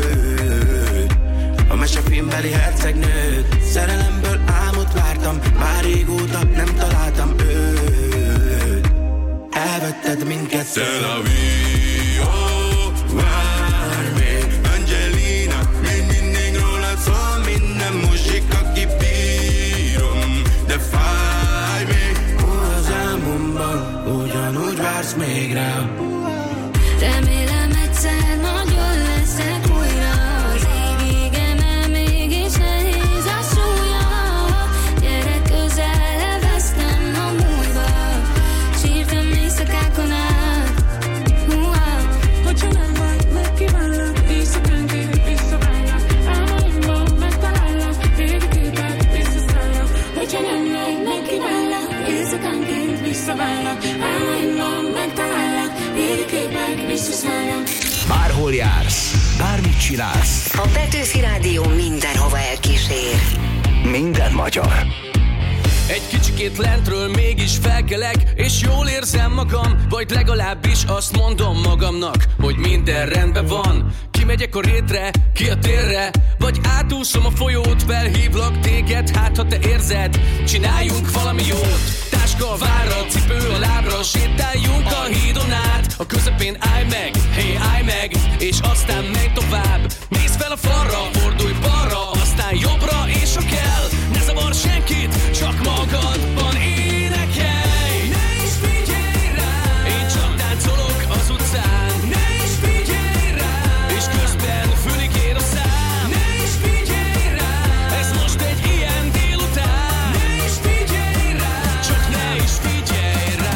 őt. A mesefilmbeli hercegnőt, szerelemből álmot vártam, már régóta nem találtam őt. Elvetted mindkettőt. C'est la vie, oh, vár még Angelina, még mindig rólad szól minden muzsika, kibírom, de fáj még. Az álmomban ugyanúgy vársz még rám. Remélem egyszer nagyon leszek újra. Az égig emel, mégis nehéz a súlya. Gyere közel, elvesztem a múlva. Sírtam éjszakákon át. Hogyha nem vagy, megkívánlak, éjszakánként visszaválnak. Álmaimban megtalállak, régi képek visszaszállnak. Hogyha nem vagy, megkívánlak, éjszakánként visszaválnak. Álmaimban megtalállak, régi képek visszaszállnak. Bárhol jársz, bármit csinálsz. A Petőfi Rádió mindenhova elkísér. Minden magyar. Egy kicsikét lentről mégis felkelek, és jól érzem magam, vagy legalábbis azt mondom magamnak, hogy minden rendben van. Kimegyek a rétre, ki a térre, vagy átúszom a folyót, felhívlak téged, hát ha te érzed, csináljunk valami jót. Táska várra, cipő a lábra, sétáljunk a hídon át. A közepén állj meg, hey állj meg, és aztán menj tovább. Nézd fel a falra, fordulj balra, aztán jobbra, és ha kell, ne zavar senkit, csak magadban énekelj. Ne is figyelj rá, én csak táncolok az utcán. Ne is figyelj rá, és közben fülig ér a szám. Ne is figyelj rá, ez most egy ilyen délután. Ne is figyelj rá, csak ne is figyelj rá.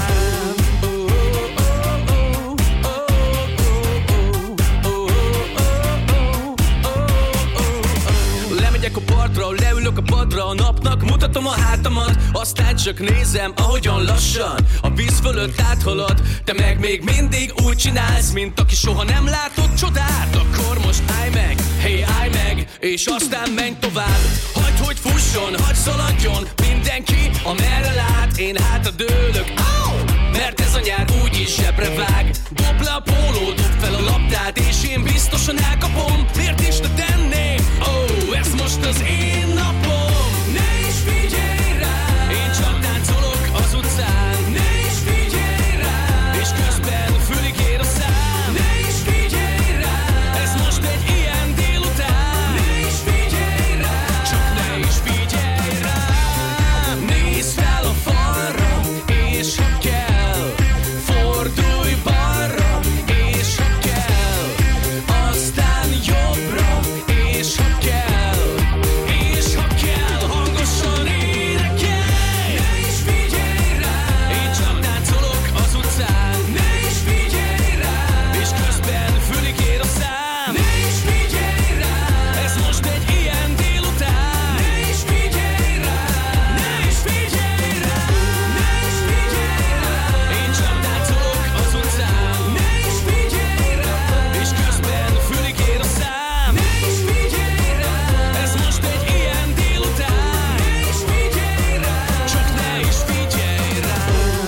Lemegyek a partra, leülök a padra, a napnak mutatom a hátamat, aztán csak nézem, ahogyan lassan a víz fölött áthalad. Te meg még mindig úgy csinálsz, mint aki soha nem látott csodát. Akkor most állj meg, hey állj meg, és aztán menj tovább. Hagyd, hogy fusson, hagyd szaladjon mindenki, amerre lát. Én hátradőlök, mert ez a nyár úgyis zsebre vág. Dob le a póló, dob fel a labdát, és én biztosan elkapom. Miért is ne tenném? Ez most az én napom. Ne is figyelj rá, én csak táncolok az utcán. Ne is figyelj rá, és közben fülig ér a szám. Ne is figyelj rá, ez most egy ilyen délután. Ne is figyelj rá, csak ne is figyelj rá. Nézd fel a falra, és ha kell, fordulj balra, és ha kell, aztán jobbra, és ha kell, és ha kell, hangosan énekelj. Ne is figyelj rá, én csak táncolok az utcán. Ne is figyelj rá, és közben fülig ér a szám. Ne is figyelj rá, ez most egy ilyen délután. Ne is figyelj rá, ne is figyelj rá, ne is figyelj rá, én csak táncolok az utcán. Ne is figyelj rá, és közben fülig ér a szám. Ne is figyelj rá, ez most egy ilyen délután. Ne is figyelj rá, csak ne is figyelj rá.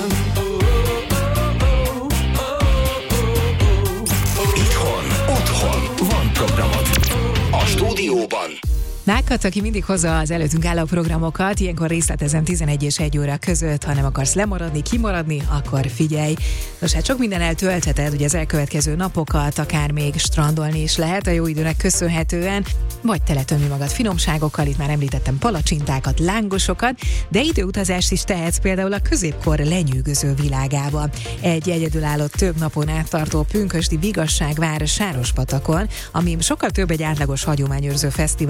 Itthon, otthon van programod. A stúdióban Nákat, aki mindig hozza az előttünk álló programokat, ilyenkor részletezem 11 és 1 óra között, ha nem akarsz lemaradni, kimaradni, akkor figyelj. Nos, hát sok minden eltöltheted, ugye az elkövetkező napokat, akár még strandolni is lehet a jó időnek köszönhetően, vagy teletömni magad finomságokkal, itt már említettem palacsintákat, lángosokat, de időutazást is tehetsz például a középkor lenyűgöző világába. Egy egyedülálló több napon át tartó pünkösdi Vigasságvár Sárospatakon, ami sokkal több egy átlagos hagyományőrző fesztiválnál, hiszen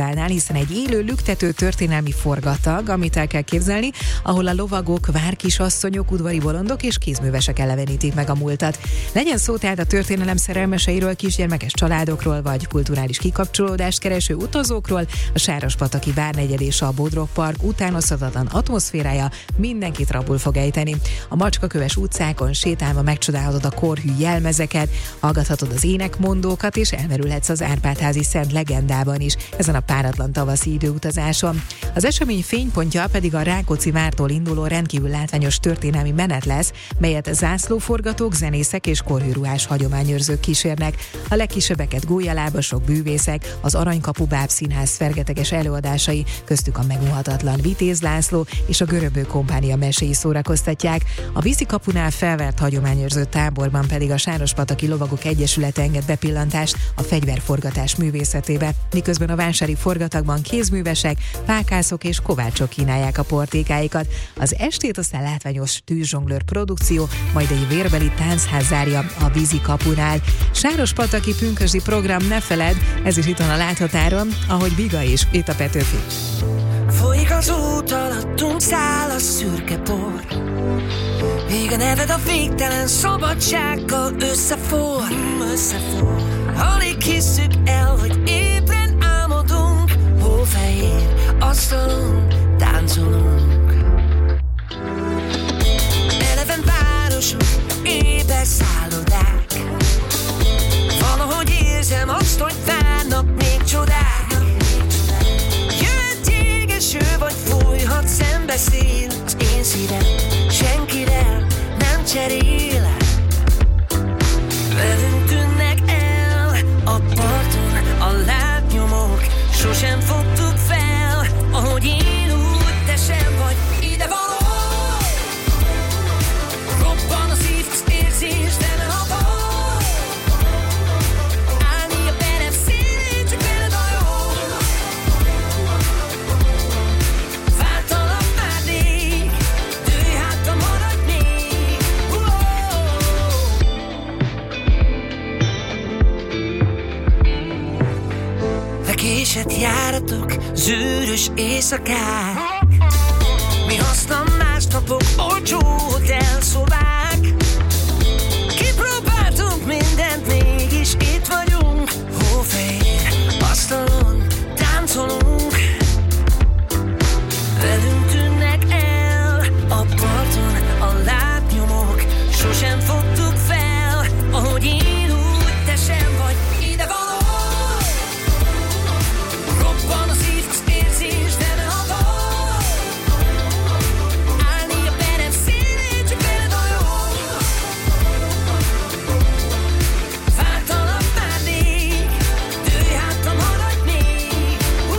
egészen egy élő lüktető történelmi forgatag, amit el kell képzelni, ahol a lovagok, várkisasszonyok, udvari bolondok és kézművesek elevenítik meg a múltat. Legyen szó tehát a történelem szerelmeseiről, kisgyermekes családokról, vagy kulturális kikapcsolódást kereső utazókról, a Sárospataki várnegyed és a Bodrog Park utánozhatatlan atmoszférája mindenkit rabul fog ejteni. A macskaköves utcákon sétálva megcsodálhatod a korhű jelmezeket, hallgathatod az énekmondókat, és elmerülhetsz az Árpád-házi Szent legendában is ezen a páratlan tavaszi időutazáson. Az esemény fénypontja pedig a Rákóczi vártól induló rendkívül látványos történelmi menet lesz, melyet zászlóforgatók, zenészek és korhűruhás hagyományőrzők kísérnek. A legkisebbeket gólyalábasok, bűvészek, az Aranykapu Bábszínház fergeteges előadásai, köztük a megunhatatlan Vitéz László és a Görömbő Kompánia meséi szórakoztatják. A vízikapunál felvert hagyományőrző táborban pedig a Sárospataki Lovagok Egyesülete enged bepillantást a fegyverforgatás művészetébe, miközben a vásári forgatagban kézművesek, pákászok és kovácsok kínálják a portékáikat. Az estét aztán látványos tűzzsonglőr produkció, majd egy vérbeli táncház zárja a vízikapunál. Sárospataki pünkösdi program, ne feledd, ez is itt van a láthatáron, ahogy Biga is, itt a Petőfi. Folyik az út alattunk, száll a szürke por. Még a neved a végtelen szabadsággal összeforr. Alig hisszük el, hogy éppen álmodunk. Hófehér asztalon táncolunk. Eleven városok, éber szállodák. Valahogy érzem azt, hogy várnak még csodák. Jöhet jégeső, vagy fújhat szembeszél. Az én szívem senkire nem cserél. Velünk tűnnek el a parton a lábnyomok. Sosem fogtuk fel, ahogy én úgy, te sem vagy ide való. Robban a szív, az érzés, de nem a baj. Állni a perem szélén, csak veled a jó. Vártalak már rég, dőj hátra, maradj még. Lekésett járatok, zűrös éjszakák. Mi hasznan másnapok, olcsó hotelszobák. Kipróbáltunk mindent, mégis itt vagyunk. Hófehér asztalon táncolunk. Velünk tűnnek el a parton a lábnyomok. Sosem fogtuk fel, ahogy én úgy, te sem vagy ide való. Robban a szív, az érzés, de nem a baj. Állni a perem szélén, csak veled a jó. Vártalak már rég, dőj hátra, maradj még.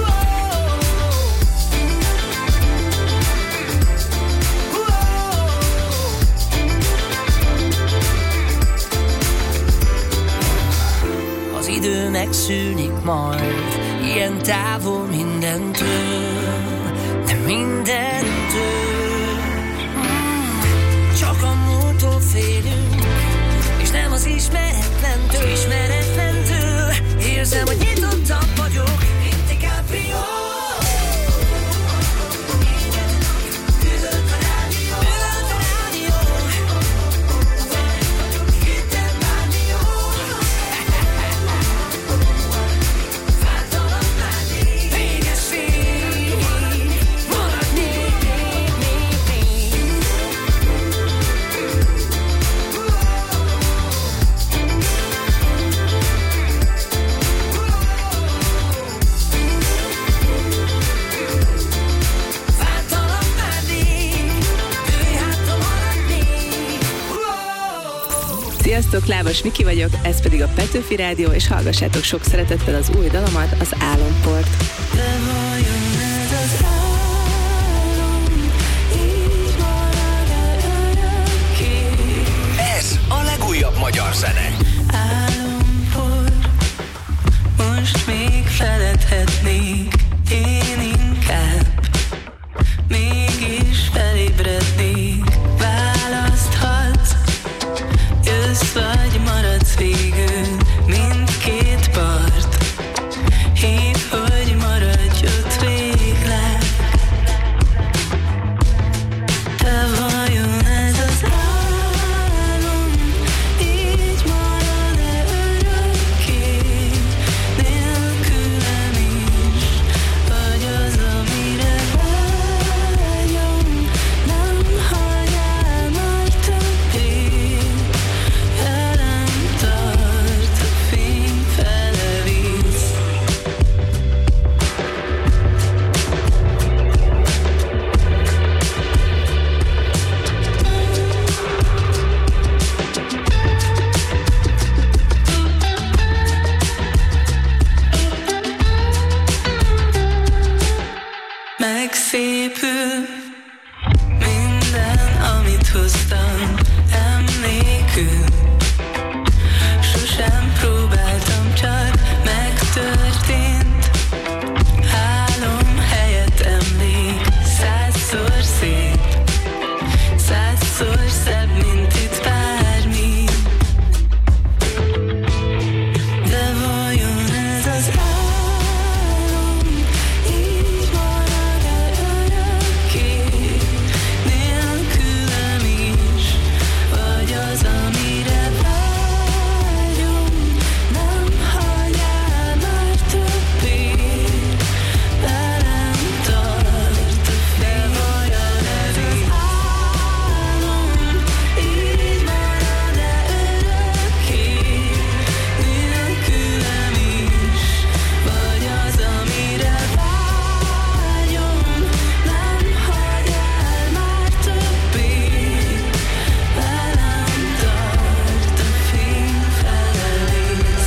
Az idő megszűnik majd, ilyen távol mindentől, de mindentől. Csak a múltól félünk, és nem az ismeretlentől. Érzem, hogy nyitottabb vagyok, mint DiCaprio. Üvölt a rádió. Hittem bármi jó. Vártalak már rég, véges fény. Maradj még. Vártalak már rég, dőj hátra, maradj még. Sziasztok, Lábas Miki vagyok, ez pedig a Petőfi Rádió, és hallgassátok sok szeretettel az új dalomat, az Álomport. De vajon ez az álom így marad-e örökké? Ez a legújabb magyar zene. Álomport, most még feledhetnék, én inkább mégis felébrednék. Választhatsz, jössz vagy maradsz végül, mindkét part. Hív, hogy maradj ott megszépül minden, amit hoztam emlékül. Sosem próbáltam, csak megtörtént. Álom helyett emlék, 100-szor szép, 100-szor szebb, mint itt bármi. De vajon ez az álom így marad-e örökké, nélkülem is, vagy az, amire vágyom, nem hagy el már többé, velem tart a fény. De vajon ez az álom így marad-e örökké, nélkülem is, vagy az, amire vágyom, nem hagy el már többé, velem tart a fény felevész.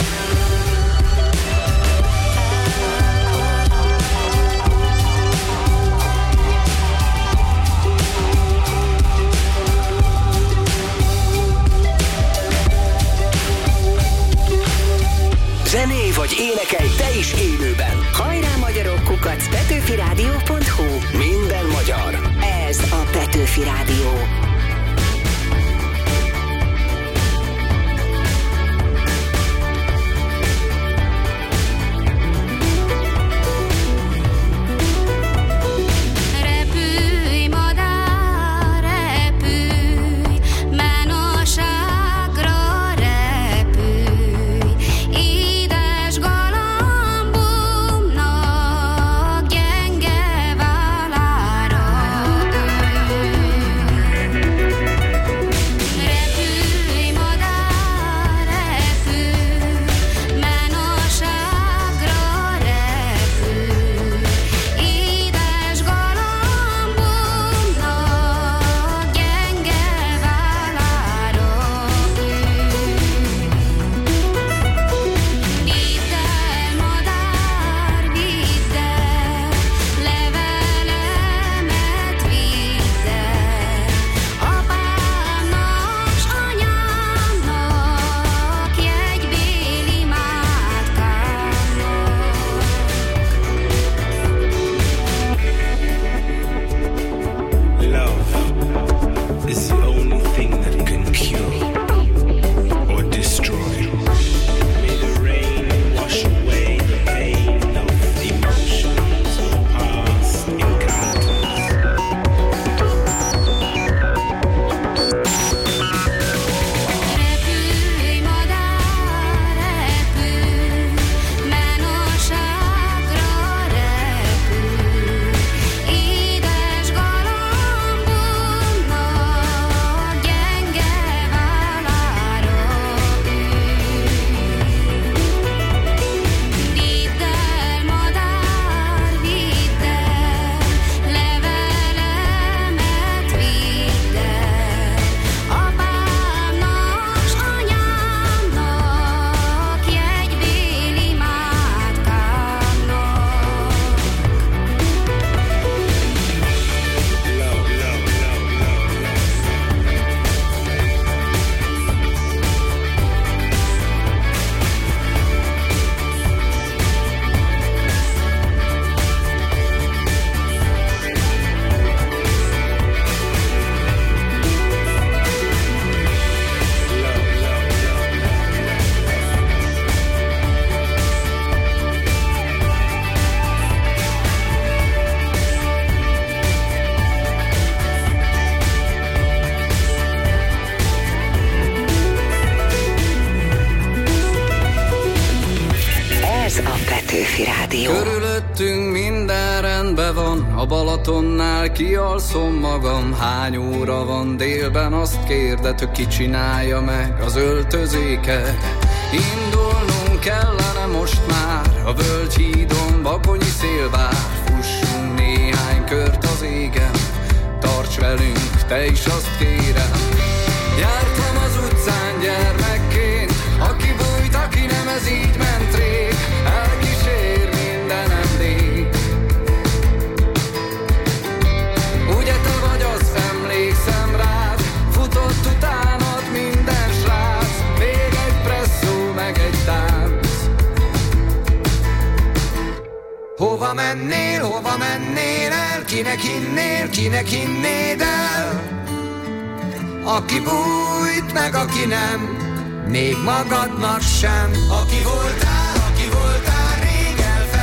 Zenélj vagy énekelj te is élőben. Hajrá magyarok @ petőfiradio.hu. Minden magyar. Ez a Petőfi Rádió. Repülj, madár, repülj, menőságra repülj, édes galambomnak gyenge vállára repülj, madár, repülj, menőságra repülj, édes galambomnak gyenge vállára vidd el, madár, vidd el, levelemet vidd el, apámnak, s anyámnak, jegybéli imádkámnak. Love is the only thing that can cure or destroy. May the rain wash away the pain of emotions of past encounters. Repülj, madár, repülj, menőságra repülj, édes galambomnak gyenge vállára vidd el, madár, vidd el, levelemet vidd el, apámnak, s anyámnak, jegybéli imádkámnak. Ez a Petőfi Rádió. Körülöttünk minden rendben van, a Balatonnál kialszom magam. Hány óra van délben, azt kérdető, ki csinálja meg az öltözéket. Indulnunk kellene most már, a Völgyhídon Bakonyi szél vár. Fussunk néhány kört az égen, tarts velünk, te is azt kérem. Jártam az utcán gyermekként, aki bújt, aki nem, ez így ment rég. Elkísér minden emlék, Hova mennél el, kinek hinnéd el? Aki bújt, meg aki nem, még magadnak sem. Aki voltál, rég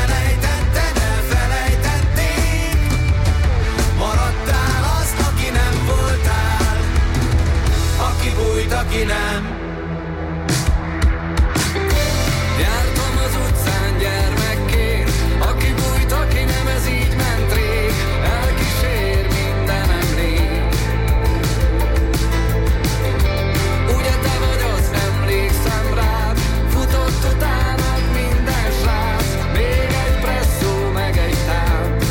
elfelejtették. Maradtál azt, aki nem voltál, aki bújt, aki nem. Jártam az utcán gyermekként, aki bújt, aki nem, ez így ment rég, elkísér mindenemnél. Ugye te vagy az, emlékszem rád, futott utánad minden srác, még egy presszó, meg egy tánc.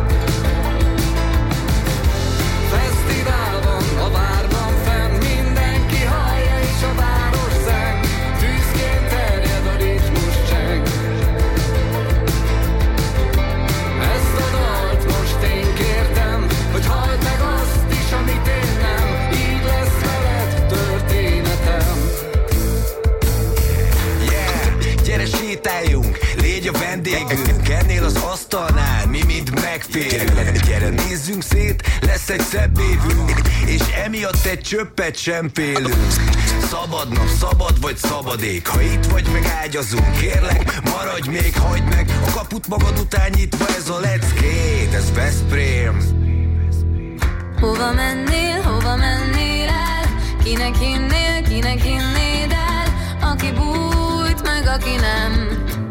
Fesztiválban, a várban fenn, mindenki hallja és a város zeng, tűzként terjed a ritmus cseng. Ezt a dalt most én kértem, hogy halld meg azt is, amit én nem, így lesz veled történetem. Yeah, gyere sétáljunk, légy a vendégünk, ennél az asztalnál mi mind megférünk. Gyere nézzünk szét, lesz egy szebb évünk, és emiatt egy csöppet sem félünk. Szabad nap, szabad vagy szabadék, ha itt vagy megágyazunk, kérlek, maradj még, hagyd meg a kaput magad után nyitva, ez a leckét, ez Veszprém. Hova mennél el? Kinek hinnéd el? Aki bújt, meg aki nem,